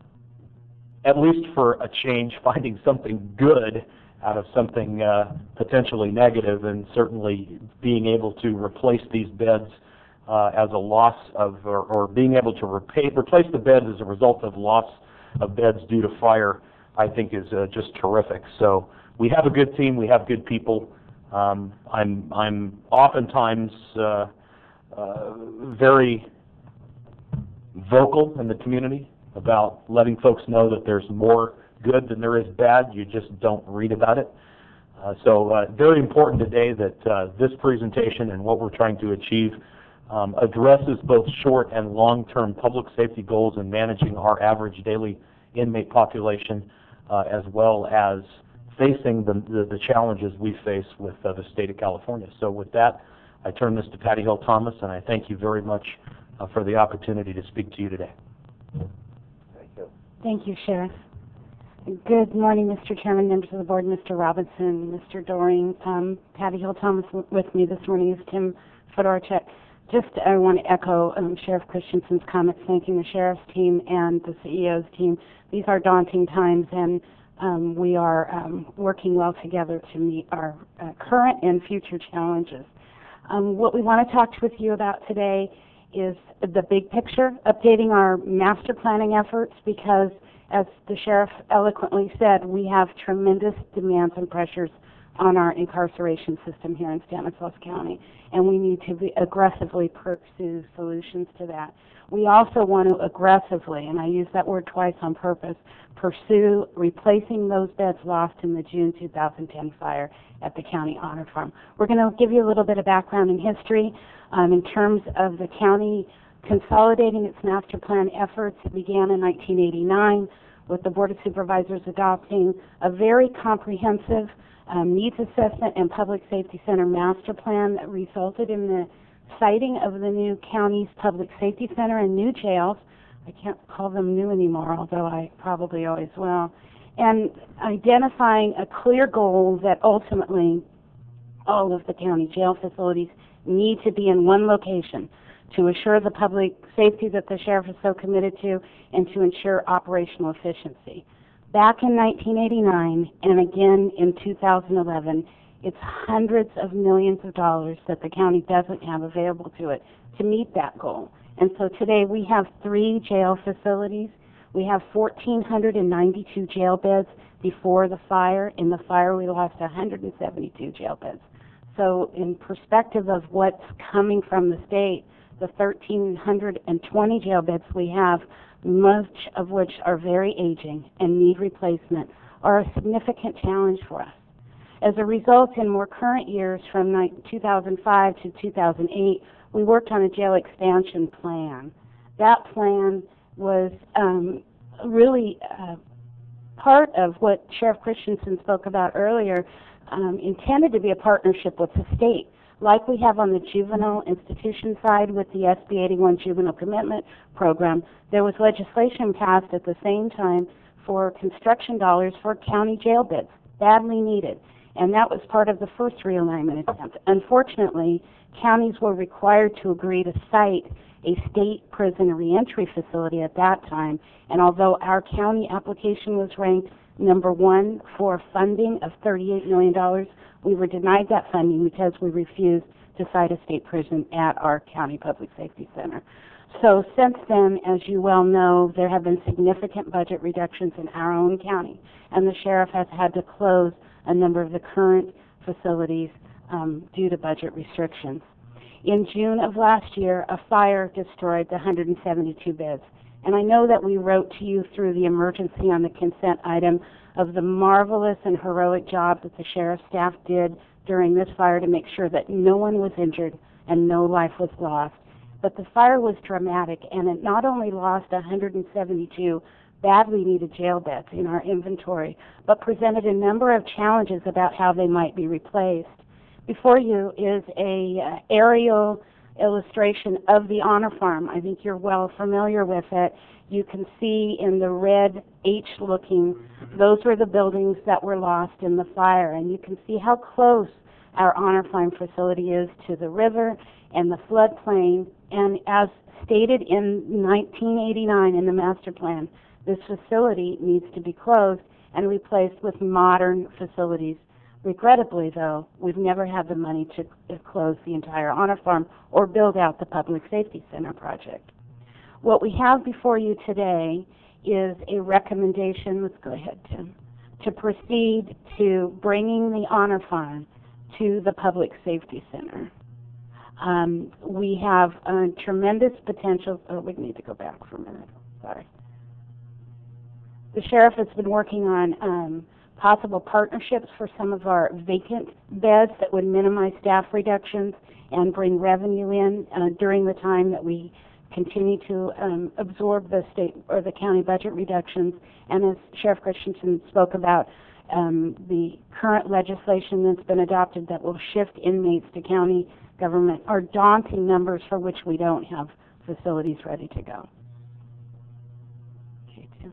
at least for a change, finding something good out of something uh, potentially negative, and certainly being able to replace these beds uh, as a loss of, or, or being able to repay, replace the beds as a result of loss of beds due to fire, I think is uh, just terrific. So we have a good team, we have good people. Um, I'm, I'm oftentimes uh, uh, very vocal in the community about letting folks know that there's more good than there is bad. You just don't read about it. Uh, so uh, very important today that uh, this presentation and what we're trying to achieve um, addresses both short and long-term public safety goals in managing our average daily inmate population, uh, as well as facing the, the, the challenges we face with uh, the state of California. So with that, I turn this to Patty Hill Thomas, and I thank you very much uh, for the opportunity to speak to you today. Thank you. Thank you, Sheriff. Good morning, Mister Chairman, members of the board, Mister Robinson, Mister Doring. Um, Patty Hill Thomas with me this morning is Tim Fedorchak. Just I want to echo um, Sheriff Christensen's comments, thanking the sheriff's team and the C E O's team. These are daunting times, and um, we are um, working well together to meet our uh, current and future challenges. Um, what we want to talk with you about today is the big picture, updating our master planning efforts, because as the sheriff eloquently said, we have tremendous demands and pressures on our incarceration system here in Stanislaus County, and we need to be aggressively pursue solutions to that. We also want to aggressively, and I use that word twice on purpose, pursue replacing those beds lost in the June two thousand ten fire at the County Honor Farm. We're going to give you a little bit of background and history um, in terms of the county consolidating its master plan efforts. It began in nineteen eighty-nine with the Board of Supervisors adopting a very comprehensive um, needs assessment and public safety center master plan that resulted in the siting of the new county's public safety center and new jails. I can't call them new anymore, although I probably always will. And identifying a clear goal that ultimately all of the county jail facilities need to be in one location to assure the public safety that the sheriff is so committed to and to ensure operational efficiency. Back in nineteen eighty-nine and again in two thousand eleven, it's hundreds of millions of dollars that the county doesn't have available to it to meet that goal. And so today we have three jail facilities. We have one thousand four hundred ninety-two jail beds before the fire. In the fire we lost one hundred seventy-two jail beds. So in perspective of what's coming from the state, the one thousand three hundred twenty jail beds we have, much of which are very aging and need replacement, are a significant challenge for us. As a result, in more current years, from two thousand five to two thousand eight, we worked on a jail expansion plan. That plan was um, really uh, part of what Sheriff Christensen spoke about earlier, um, intended to be a partnership with the state, like we have on the juvenile institution side with the S B eighty-one Juvenile Commitment Program. There was legislation passed at the same time for construction dollars for county jail beds, badly needed. And that was part of the first realignment attempt. Unfortunately, counties were required to agree to site a state prison reentry facility at that time. And although our county application was ranked number one for funding of thirty-eight million dollars, we were denied that funding because we refused to site a state prison at our county public safety center. So since then, as you well know, there have been significant budget reductions in our own county, and the sheriff has had to close a number of the current facilities um, due to budget restrictions. In June of last year, a fire destroyed the one hundred seventy-two beds. And I know that we wrote to you through the emergency on the consent item of the marvelous and heroic job that the sheriff's staff did during this fire to make sure that no one was injured and no life was lost. But the fire was dramatic, and it not only lost one hundred seventy-two badly needed jail beds in our inventory, but presented a number of challenges about how they might be replaced. Before you is a uh, aerial illustration of the Honor Farm. I think you're well familiar with it. You can see in the red H-looking, those were the buildings that were lost in the fire, and you can see how close our Honor Farm facility is to the river and the floodplain. And as stated in nineteen eighty-nine in the master plan, this facility needs to be closed and replaced with modern facilities Regrettably, though, we've never had the money to to close the entire honor farm or build out the Public Safety Center project. What we have before you today is a recommendation, let's go ahead, Tim, to proceed to bringing the honor farm to the Public Safety Center. Um, we have uh, tremendous potential. Oh, we need to go back for a minute. Sorry. The sheriff has been working on um, possible partnerships for some of our vacant beds that would minimize staff reductions and bring revenue in uh, during the time that we continue to um, absorb the state or the county budget reductions. And as Sheriff Christensen spoke about, um, the current legislation that's been adopted that will shift inmates to county government are daunting numbers for which we don't have facilities ready to go. Okay, Tim.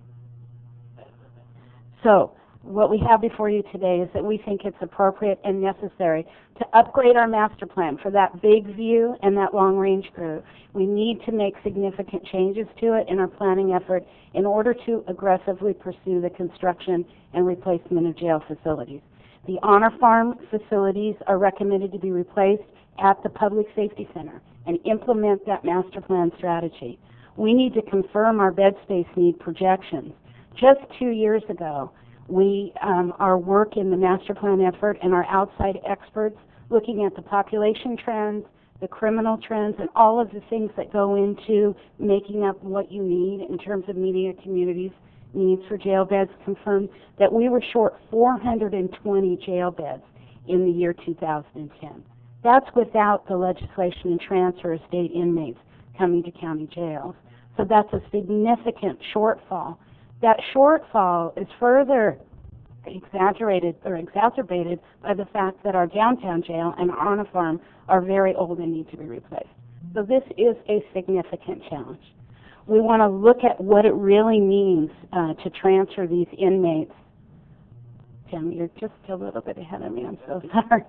So what we have before you today is that we think it's appropriate and necessary to upgrade our master plan for that big view and that long-range crew. We need to make significant changes to it in our planning effort in order to aggressively pursue the construction and replacement of jail facilities. The Honor Farm facilities are recommended to be replaced at the Public Safety Center and implement that master plan strategy. We need to confirm our bed space need projections. Just two years ago, we, um, our work in the master plan effort and our outside experts looking at the population trends, the criminal trends, and all of the things that go into making up what you need in terms of meeting a community's needs for jail beds confirmed that we were short four hundred twenty jail beds in the year two thousand ten. That's without the legislation and transfer of state inmates coming to county jails. So that's a significant shortfall. That shortfall is further exaggerated or exacerbated by the fact that our downtown jail and our honor farm are very old and need to be replaced. So this is a significant challenge. We want to look at what it really means uh, to transfer these inmates. Tim, you're just a little bit ahead of me, I'm so sorry.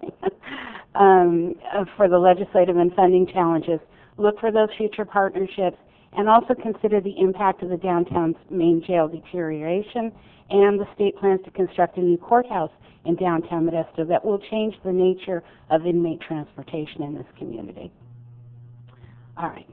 um, uh, for the legislative and funding challenges. Look for those future partnerships and also consider the impact of the downtown's main jail deterioration and the state plans to construct a new courthouse in downtown Modesto that will change the nature of inmate transportation in this community. All right.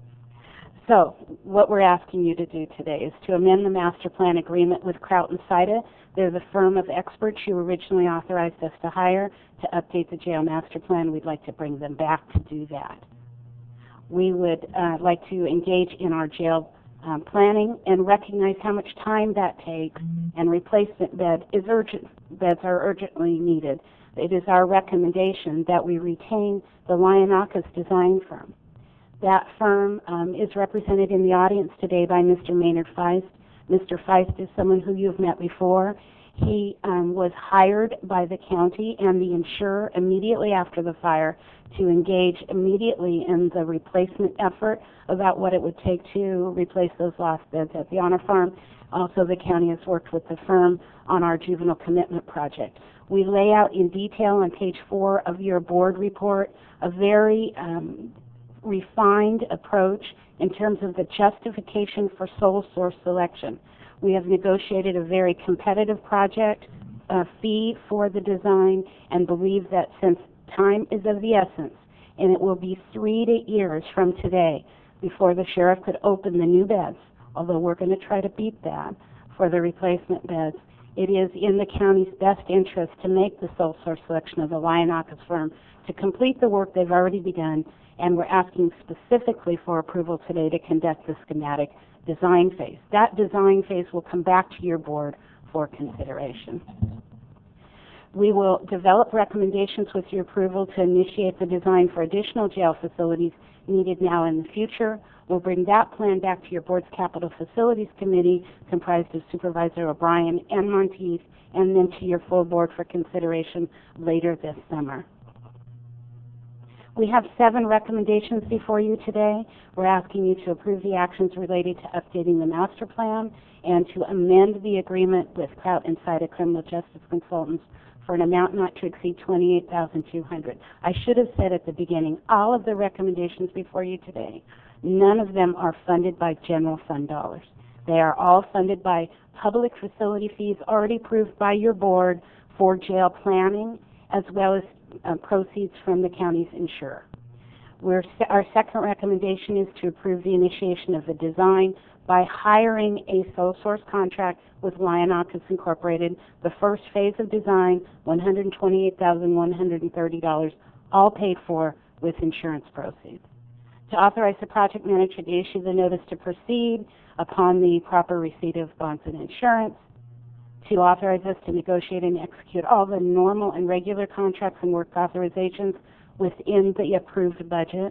So what we're asking you to do today is to amend the master plan agreement with Kraut and Saida. They're the firm of experts you originally authorized us to hire to update the jail master plan. We'd like to bring them back to do that. We would uh, like to engage in our jail um, planning and recognize how much time that takes, and replacement bed is urgent. Beds are urgently needed. It is our recommendation that we retain the Lionakis design firm. That firm um, is represented in the audience today by Mister Maynard Feist. Mister Feist is someone who you've met before. He um, was hired by the county and the insurer immediately after the fire to engage immediately in the replacement effort about what it would take to replace those lost beds at the Honor Farm. Also, the county has worked with the firm on our juvenile commitment project. We lay out in detail on page four of your board report a very um, refined approach in terms of the justification for sole source selection. We have negotiated a very competitive project uh, fee for the design and believe that since time is of the essence, and it will be three to eight years from today before the sheriff could open the new beds, although we're going to try to beat that for the replacement beds, it is in the county's best interest to make the sole source selection of the Lionakis firm to complete the work they've already begun, and we're asking specifically for approval today to conduct the schematic design phase. That design phase will come back to your board for consideration. We will develop recommendations with your approval to initiate the design for additional jail facilities needed now and in the future. We'll bring that plan back to your board's Capital Facilities Committee, comprised of Supervisor O'Brien and Monteith, and then to your full board for consideration later this summer. We have seven recommendations before you today. We're asking you to approve the actions related to updating the master plan and to amend the agreement with Kraut and Saida Criminal Justice Consultants for an amount not to exceed twenty-eight thousand two hundred dollars. I should have said at the beginning, all of the recommendations before you today, none of them are funded by general fund dollars. They are all funded by public facility fees already approved by your board for jail planning, as well as uh, proceeds from the county's insurer. We're, our second recommendation is to approve the initiation of the design by hiring a sole source contract with Lionockus Incorporated. The first phase of design, one hundred twenty-eight thousand one hundred thirty dollars, all paid for with insurance proceeds. To authorize the project manager to issue the notice to proceed upon the proper receipt of bonds and insurance. To authorize us to negotiate and execute all the normal and regular contracts and work authorizations within the approved budget.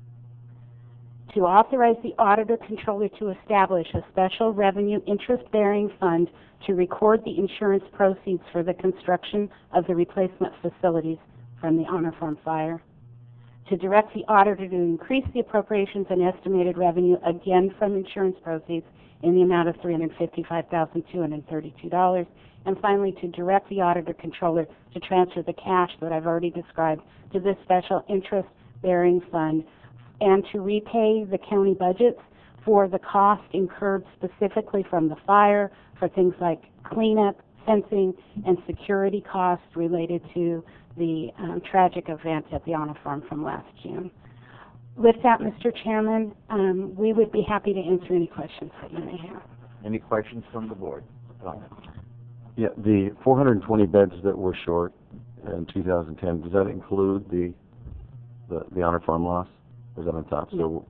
To authorize the auditor controller to establish a special revenue interest-bearing fund to record the insurance proceeds for the construction of the replacement facilities from the Honor Farm fire. To direct the auditor to increase the appropriations and estimated revenue again from insurance proceeds in the amount of three hundred fifty-five thousand two hundred thirty-two dollars. And finally, to direct the auditor controller to transfer the cash that I've already described to this special interest-bearing fund and to repay the county budgets for the cost incurred specifically from the fire for things like cleanup, fencing, and security costs related to the um, tragic event at the Honor Farm from last June. With that, Mister Chairman, um, we would be happy to answer any questions that you may have. Any questions from the board? Yeah, the four hundred twenty beds that were short in two thousand ten, does that include the, the, the Honor Farm loss? Or is that on top? So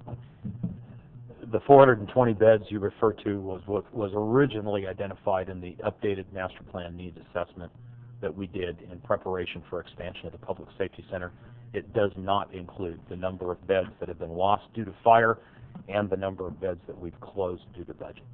The four hundred twenty beds you refer to was what was originally identified in the updated master plan needs assessment that we did in preparation for expansion of the Public Safety Center. It does not include the number of beds that have been lost due to fire and the number of beds that we've closed due to budget.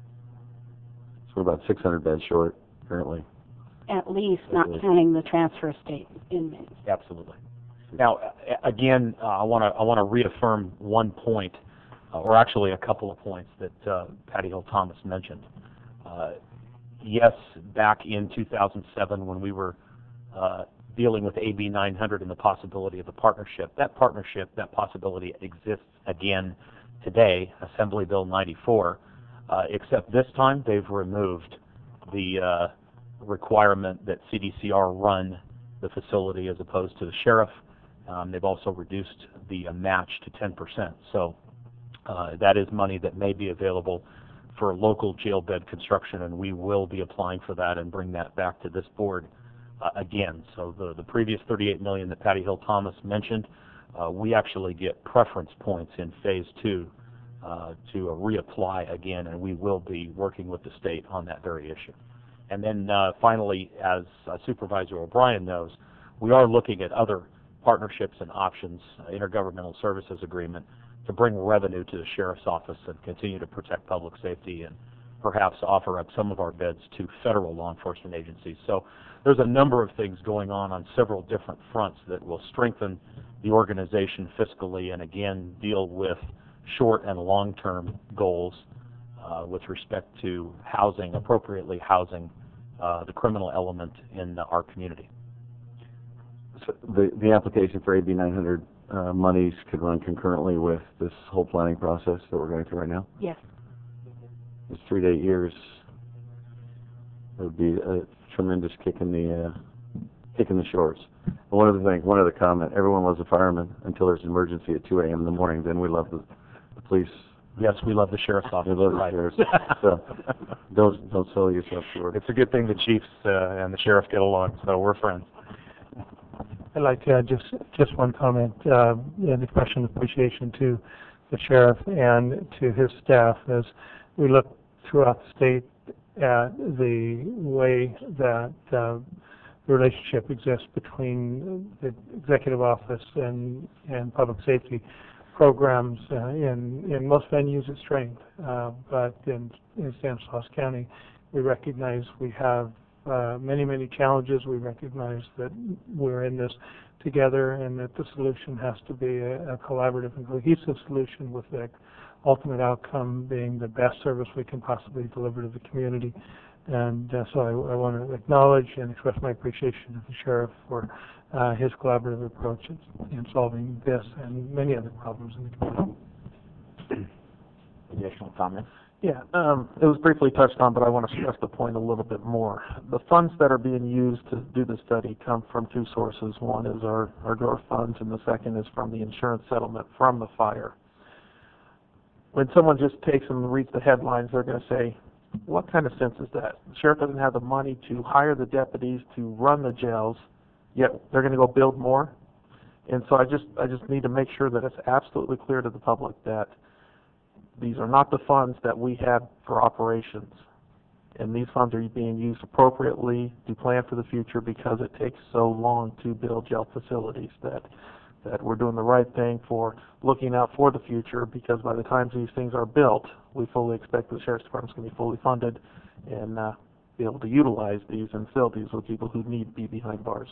So we're about six hundred beds short currently. At least, not counting the transfer state inmates. Absolutely. Now, a- again, uh, I want to I want to reaffirm one point, uh, or actually a couple of points that uh, Patty Hill Thomas mentioned. Uh, yes, back in two thousand seven, when we were uh, dealing with A B nine hundred and the possibility of a partnership, that partnership, that possibility exists again today, Assembly Bill ninety-four, uh, except this time they've removed the uh, requirement that C D C R run the facility as opposed to the sheriff. Um, they've also reduced the uh, match to ten percent. So uh, that is money that may be available for local jail bed construction, and we will be applying for that and bring that back to this board uh, again. So the, the previous thirty-eight million dollars that Patty Hill Thomas mentioned, uh, we actually get preference points in phase two uh, to uh, reapply again, and we will be working with the state on that very issue. And then uh, finally, as uh, Supervisor O'Brien knows, we are looking at other partnerships and options, uh, intergovernmental services agreement, to bring revenue to the sheriff's office and continue to protect public safety and perhaps offer up some of our beds to federal law enforcement agencies. So there's a number of things going on on several different fronts that will strengthen the organization fiscally and again deal with short and long-term goals uh, with respect to housing, appropriately housing uh, the criminal element in uh, our community. So the, the application for A B nine hundred uh, monies could run concurrently with this whole planning process that we're going through right now? Yes. It's three to eight years. It would be a tremendous kick in the, uh, kick in the shorts. And one other thing, one other comment, everyone loves a fireman until there's an emergency at two A M in the morning, then we love the, the police. Yes, we love the sheriff's office. We love the right. sheriff's. So don't, don't sell yourself short. It's a good thing the chiefs uh, and the sheriff get along, so we're friends. I'd like to add just, just one comment, uh, in expression of appreciation to the sheriff and to his staff as we look throughout the state at the way that uh, the relationship exists between the executive office and, and public safety programs. Uh, in, in most venues it's strained, uh, but in, in Stanislaus County we recognize we have Uh, many, many challenges. We recognize that we're in this together and that the solution has to be a, a collaborative and cohesive solution with the ultimate outcome being the best service we can possibly deliver to the community. And uh, so I, I want to acknowledge and express my appreciation to the sheriff for uh, his collaborative approach in, in solving this and many other problems in the community. Additional comments? Yeah, um, it was briefly touched on, but I want to stress the point a little bit more. The funds that are being used to do the study come from two sources. One is our, our growth funds, and the second is from the insurance settlement from the fire. When someone just takes and reads the headlines, they're going to say, what kind of sense is that? The sheriff doesn't have the money to hire the deputies to run the jails, yet they're going to go build more? And so I just, I just need to make sure that it's absolutely clear to the public that these are not the funds that we have for operations. And these funds are being used appropriately to plan for the future because it takes so long to build jail facilities that that we're doing the right thing for looking out for the future, because by the time these things are built, we fully expect the Sheriff's Department's going to be fully funded and uh, be able to utilize these and fill these with people who need to be behind bars.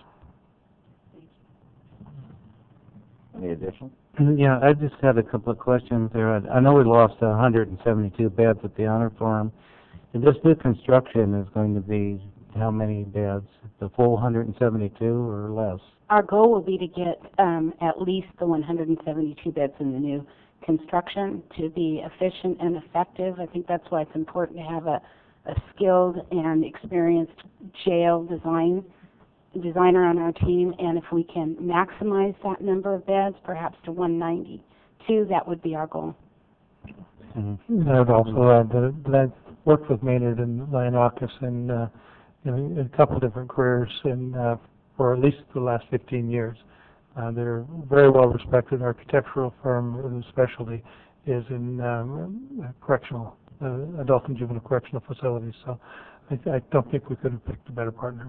Any addition? Yeah, I just had a couple of questions there. I I know we lost one hundred seventy-two beds at the Honor Farm. And this new construction is going to be how many beds? The full one hundred seventy-two or less? Our goal will be to get um, at least the one hundred seventy-two beds in the new construction to be efficient and effective. I think that's why it's important to have a, a skilled and experienced jail design designer on our team, and if we can maximize that number of beds, perhaps to one ninety-two, that would be our goal. Mm-hmm. I would also add that, that I've worked with Maynard and Lionakis in, uh, in, a, in a couple of different careers in, uh, for at least the last fifteen years. Uh, they're a very well respected architectural firm whose specialty is in um, correctional, uh, adult and juvenile correctional facilities. So I, I don't think we could have picked a better partner.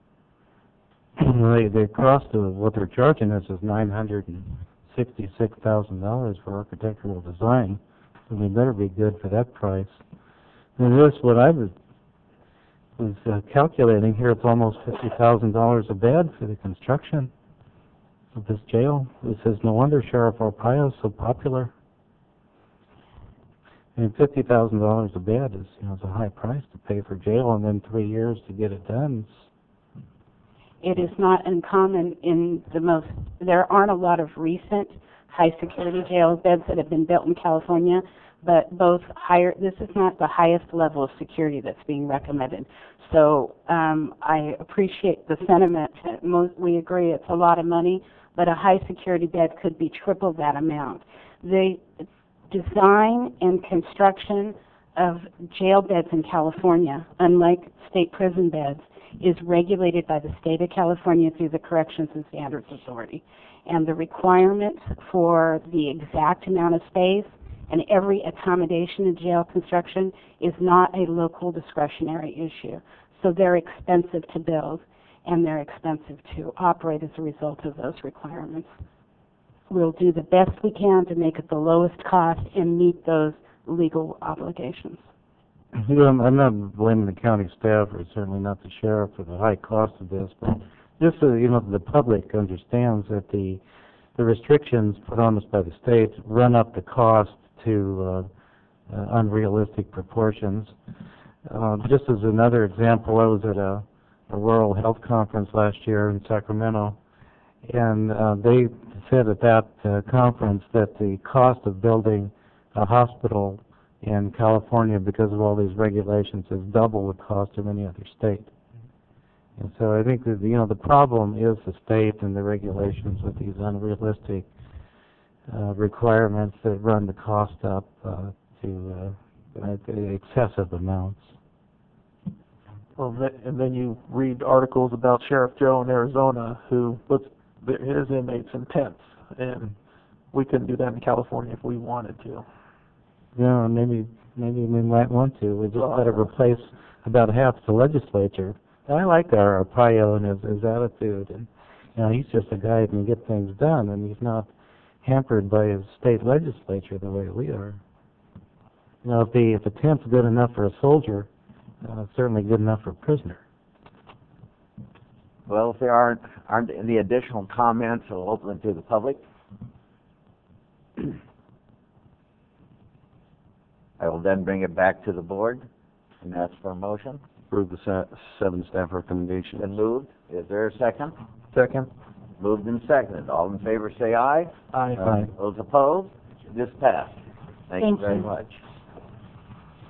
The, the cost of what they're charging us is nine hundred sixty-six thousand dollars for architectural design, so we better be good for that price. And this, what I was, was uh, calculating here, it's almost fifty thousand dollars a bed for the construction of this jail. This is no wonder Sheriff Arpaio is so popular. And fifty thousand dollars a bed is, you know, it's a high price to pay for jail, and then three years to get it done. It is not uncommon in the most, there aren't a lot of recent high security jail beds that have been built in California, but both higher, this is not the highest level of security that's being recommended. So um, I appreciate the sentiment. Most, we agree it's a lot of money, but a high security bed could be triple that amount. The design and construction of jail beds in California, unlike state prison beds, is regulated by the state of California through the Corrections and Standards Authority. And the requirement for the exact amount of space and every accommodation in jail construction is not a local discretionary issue. So they're expensive to build, and they're expensive to operate as a result of those requirements. We'll do the best we can to make it the lowest cost and meet those legal obligations. You know, I'm, I'm not blaming the county staff, or certainly not the sheriff, for the high cost of this, but just so you know, the public understands that the the restrictions put on us by the state run up the cost to uh, uh, unrealistic proportions. Uh, just as another example, I was at a, a rural health conference last year in Sacramento, and uh, they said at that uh, conference that the cost of building a hospital in California, because of all these regulations, is double the cost of any other state. And so I think that, you know, the problem is the state and the regulations with these unrealistic uh, requirements that run the cost up uh, to uh, excessive amounts. Well, and then you read articles about Sheriff Joe in Arizona who puts his inmates in tents, and we couldn't do that in California if we wanted to. Yeah, maybe maybe we might want to. We just got to replace about half the legislature. I like our Arpaio and his, his attitude, and you know, he's just a guy who can get things done, and he's not hampered by his state legislature the way we are. You know, if the if a tent's good enough for a soldier, uh, it's certainly good enough for a prisoner. Well, if there aren't aren't any additional comments, I'll open it to the public. I will then bring it back to the board and ask for a motion. Approve the sa- seven staff recommendations. Been moved. Is there a second? Second. Moved and seconded. All in favor say aye. Aye. Aye. Those opposed? This passed. Thank, Thank you very you. much.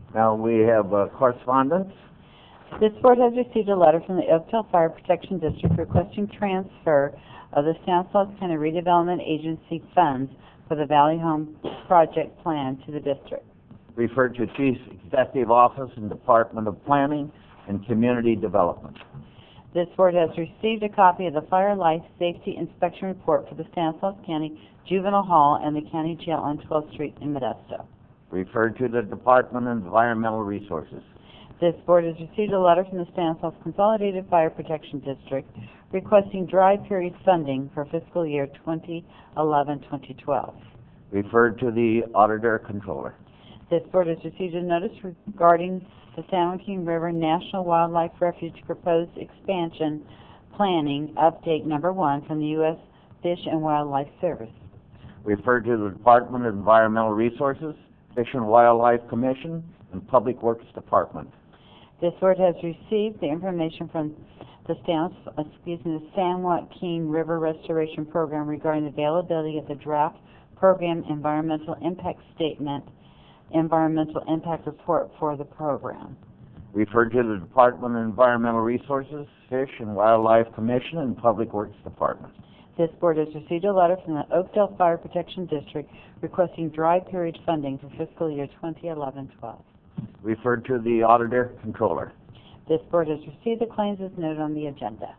Now we have uh, correspondence. This board has received a letter from the Oakdale Fire Protection District requesting transfer of the Stanislaus County Redevelopment Agency funds for the Valley Home Project Plan to the district. Referred to Chief Executive Office and Department of Planning and Community Development. This board has received a copy of the Fire Life Safety Inspection Report for the Stanislaus County Juvenile Hall and the County Jail on twelfth Street in Modesto. Referred to the Department of Environmental Resources. This board has received a letter from the Stanislaus Consolidated Fire Protection District requesting dry period funding for fiscal year twenty eleven twenty twelve. Referred to the Auditor Controller. This board has received a notice regarding the San Joaquin River National Wildlife Refuge proposed expansion planning update number one from the U S Fish and Wildlife Service. Referred to the Department of Environmental Resources, Fish and Wildlife Commission, and Public Works Department. This board has received the information from the Stan, excuse me, the San Joaquin River Restoration Program regarding the availability of the draft program environmental impact statement, environmental impact report for the program. Referred to the Department of Environmental Resources, Fish and Wildlife Commission, and Public Works Department. This board has received a letter from the Oakdale Fire Protection District requesting dry period funding for fiscal year twenty eleven twelve. Referred to the Auditor Controller. This board has received the claims as noted on the agenda.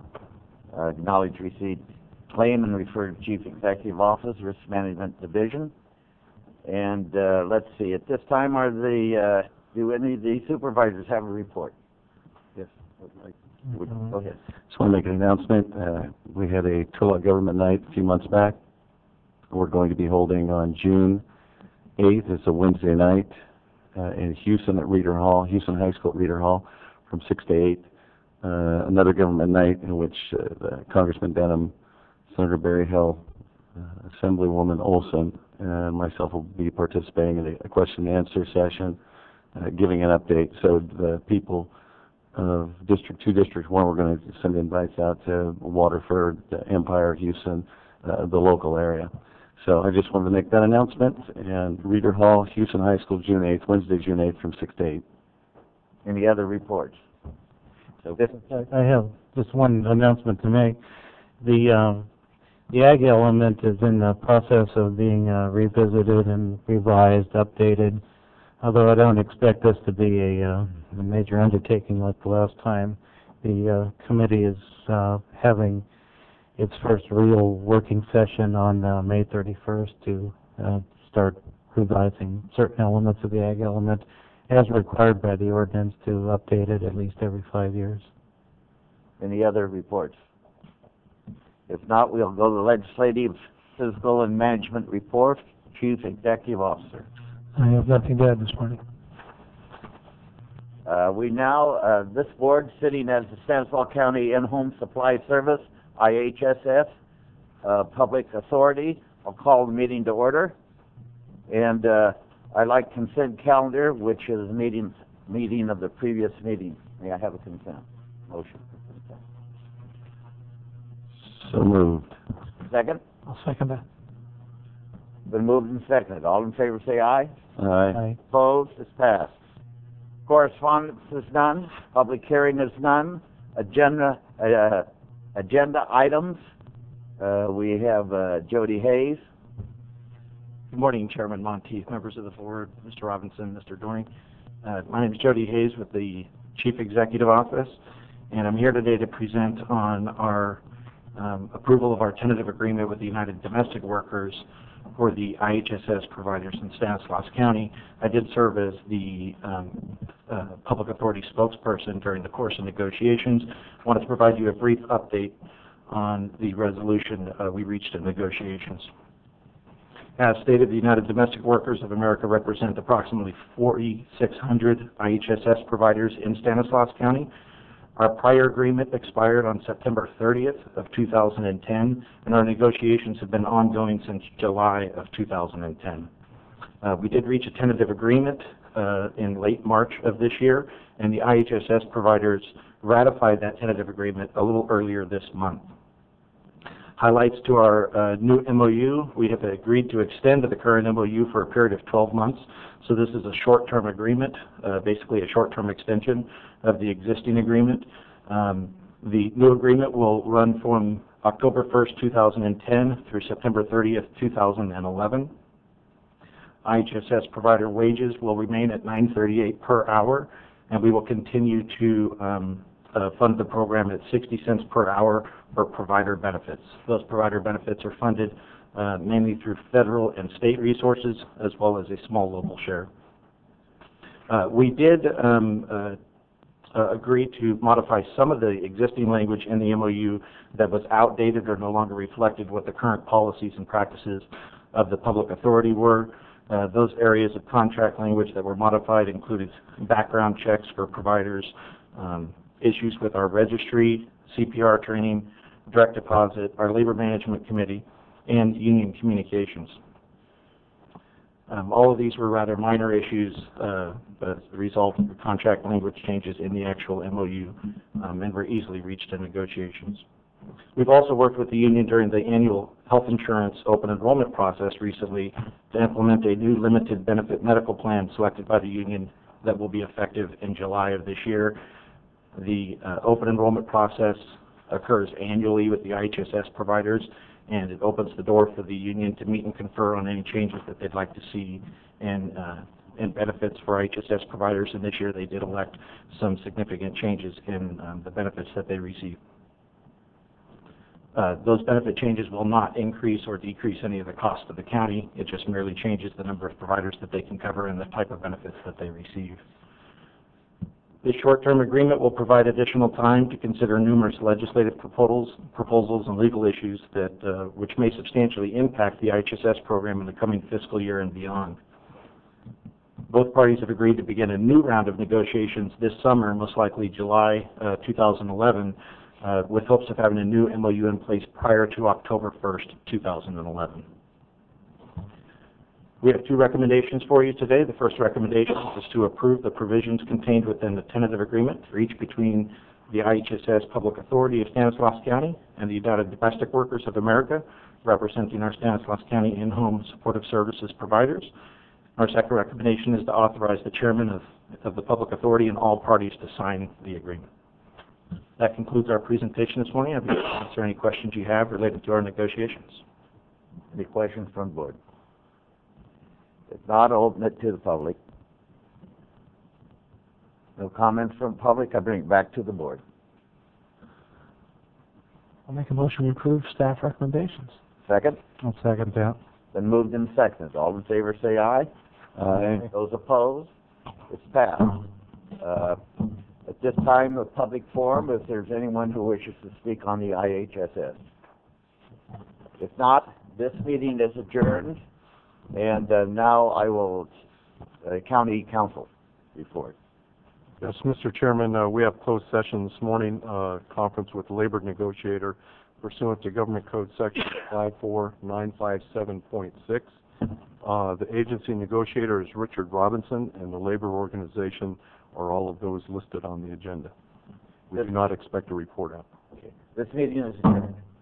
Uh, acknowledge receipt claim and refer to Chief Executive Office, Risk Management Division. And uh, let's see, at this time, are the, uh, do any of the supervisors have a report? Yes, would, go ahead. Just want to make an announcement. Uh, we had a Turlock Government Night a few months back. We're going to be holding on June eighth. It's a Wednesday night uh, in Houston at Reeder Hall, Houston High School at Reeder Hall, from six to eight. Uh, another government night in which uh, Congressman Denham, Senator Barry Hill, uh, Assemblywoman Olson, and myself will be participating in a, a question and answer session, uh, giving an update. So the people of District two, District one, we're going to send invites out to Waterford, uh, Empire, Houston, uh, the local area. So I just wanted to make that announcement. And Reeder Hall, Houston High School, June eighth, Wednesday, June eighth, from six to eight. Any other reports? So this, I have just one announcement to make. The um, the ag element is in the process of being uh, revisited and revised, updated. Although I don't expect this to be a, uh, a major undertaking like the last time, the uh, committee is uh, having its first real working session on uh, May thirty-first to uh, start revising certain elements of the ag element as required by the ordinance to update it at least every five years. any other reports? If not, we'll go to the Legislative, Fiscal, and Management Report. Chief Executive Officer. I have nothing to add this morning. Uh, we now, uh, this board, sitting as the Stanislaus County In-Home Supply Service, I H S S, uh, Public Authority, I'll call the meeting to order. And uh, I like consent calendar, which is meetings, meeting of the previous meeting. May I have a consent motion? So moved. Second? I'll second that. Been moved and seconded. All in favor say aye. Aye. Opposed? It's passed. Correspondence is none. Public hearing is none. Agenda, uh, agenda items. Uh, we have uh, Jody Hayes. Good morning, Chairman Monteith, members of the board, Mister Robinson, Mister Doring. Uh, my name is Jody Hayes with the Chief Executive Office, and I'm here today to present on our um, approval of our tentative agreement with the United Domestic Workers for the I H S S providers in Stanislaus County. I did serve as the um, uh, public authority spokesperson during the course of negotiations. I wanted to provide you a brief update on the resolution uh, we reached in negotiations. As stated, the United Domestic Workers of America represent approximately forty-six hundred I H S S providers in Stanislaus County. Our prior agreement expired on September thirtieth of two thousand ten, and our negotiations have been ongoing since July of two thousand ten. Uh, we did reach a tentative agreement uh, in late March of this year, and the I H S S providers ratified that tentative agreement a little earlier this month. Highlights to our uh, new M O U, we have agreed to extend the current M O U for a period of twelve months. So this is a short-term agreement, uh, basically a short-term extension of the existing agreement. Um, the new agreement will run from October first, two thousand ten through September thirtieth, two thousand eleven. I H S S provider wages will remain at nine thirty-eight per hour, and we will continue to um, uh, fund the program at sixty cents per hour for provider benefits. Those provider benefits are funded uh, mainly through federal and state resources, as well as a small local share. Uh, we did um, uh, uh, agree to modify some of the existing language in the M O U that was outdated or no longer reflected what the current policies and practices of the public authority were. Uh, those areas of contract language that were modified included background checks for providers, um, issues with our registry, C P R training, direct deposit, our labor management committee, and union communications. Um, all of these were rather minor issues uh, as a result of the contract language changes in the actual M O U, um, and were easily reached in negotiations. We've also worked with the union during the annual health insurance open enrollment process recently to implement a new limited benefit medical plan selected by the union that will be effective in July of this year. The uh, open enrollment process occurs annually with the I H S S providers, and it opens the door for the union to meet and confer on any changes that they'd like to see in, uh, in benefits for I H S S providers, and this year they did elect some significant changes in um, the benefits that they receive. Uh, those benefit changes will not increase or decrease any of the cost of the county. It just merely changes the number of providers that they can cover and the type of benefits that they receive. This short-term agreement will provide additional time to consider numerous legislative proposals, proposals and legal issues that, uh, which may substantially impact the I H S S program in the coming fiscal year and beyond. Both parties have agreed to begin a new round of negotiations this summer, most likely July uh, two thousand eleven, uh, with hopes of having a new M O U in place prior to October first, two thousand eleven. We have two recommendations for you today. The first recommendation is to approve the provisions contained within the tentative agreement for each between the I H S S Public Authority of Stanislaus County and the United Domestic Workers of America, representing our Stanislaus County in-home supportive services providers. Our second recommendation is to authorize the chairman of, of the Public Authority and all parties to sign the agreement. That concludes our presentation this morning. I'd be happy to answer any questions you have related to our negotiations. Any questions from the board? If not, I'll open it to the public. No comments from the public, I bring it back to the board. I'll make a motion to approve staff recommendations. Second? I'll second that. Then moved and seconded. All in favor say aye. Aye. Those opposed? It's passed. Uh, at this time, a public forum, if there's anyone who wishes to speak on the I H S S. If not, this meeting is adjourned. And uh, now I will, uh, County Council report. Yes, Mister Chairman, uh, we have closed session this morning, uh, conference with labor negotiator pursuant to Government Code Section five four nine five seven point six. Uh, the agency negotiator is Richard Robinson, and the labor organization are all of those listed on the agenda. We do not expect a report out. Okay. This meeting is adjourned.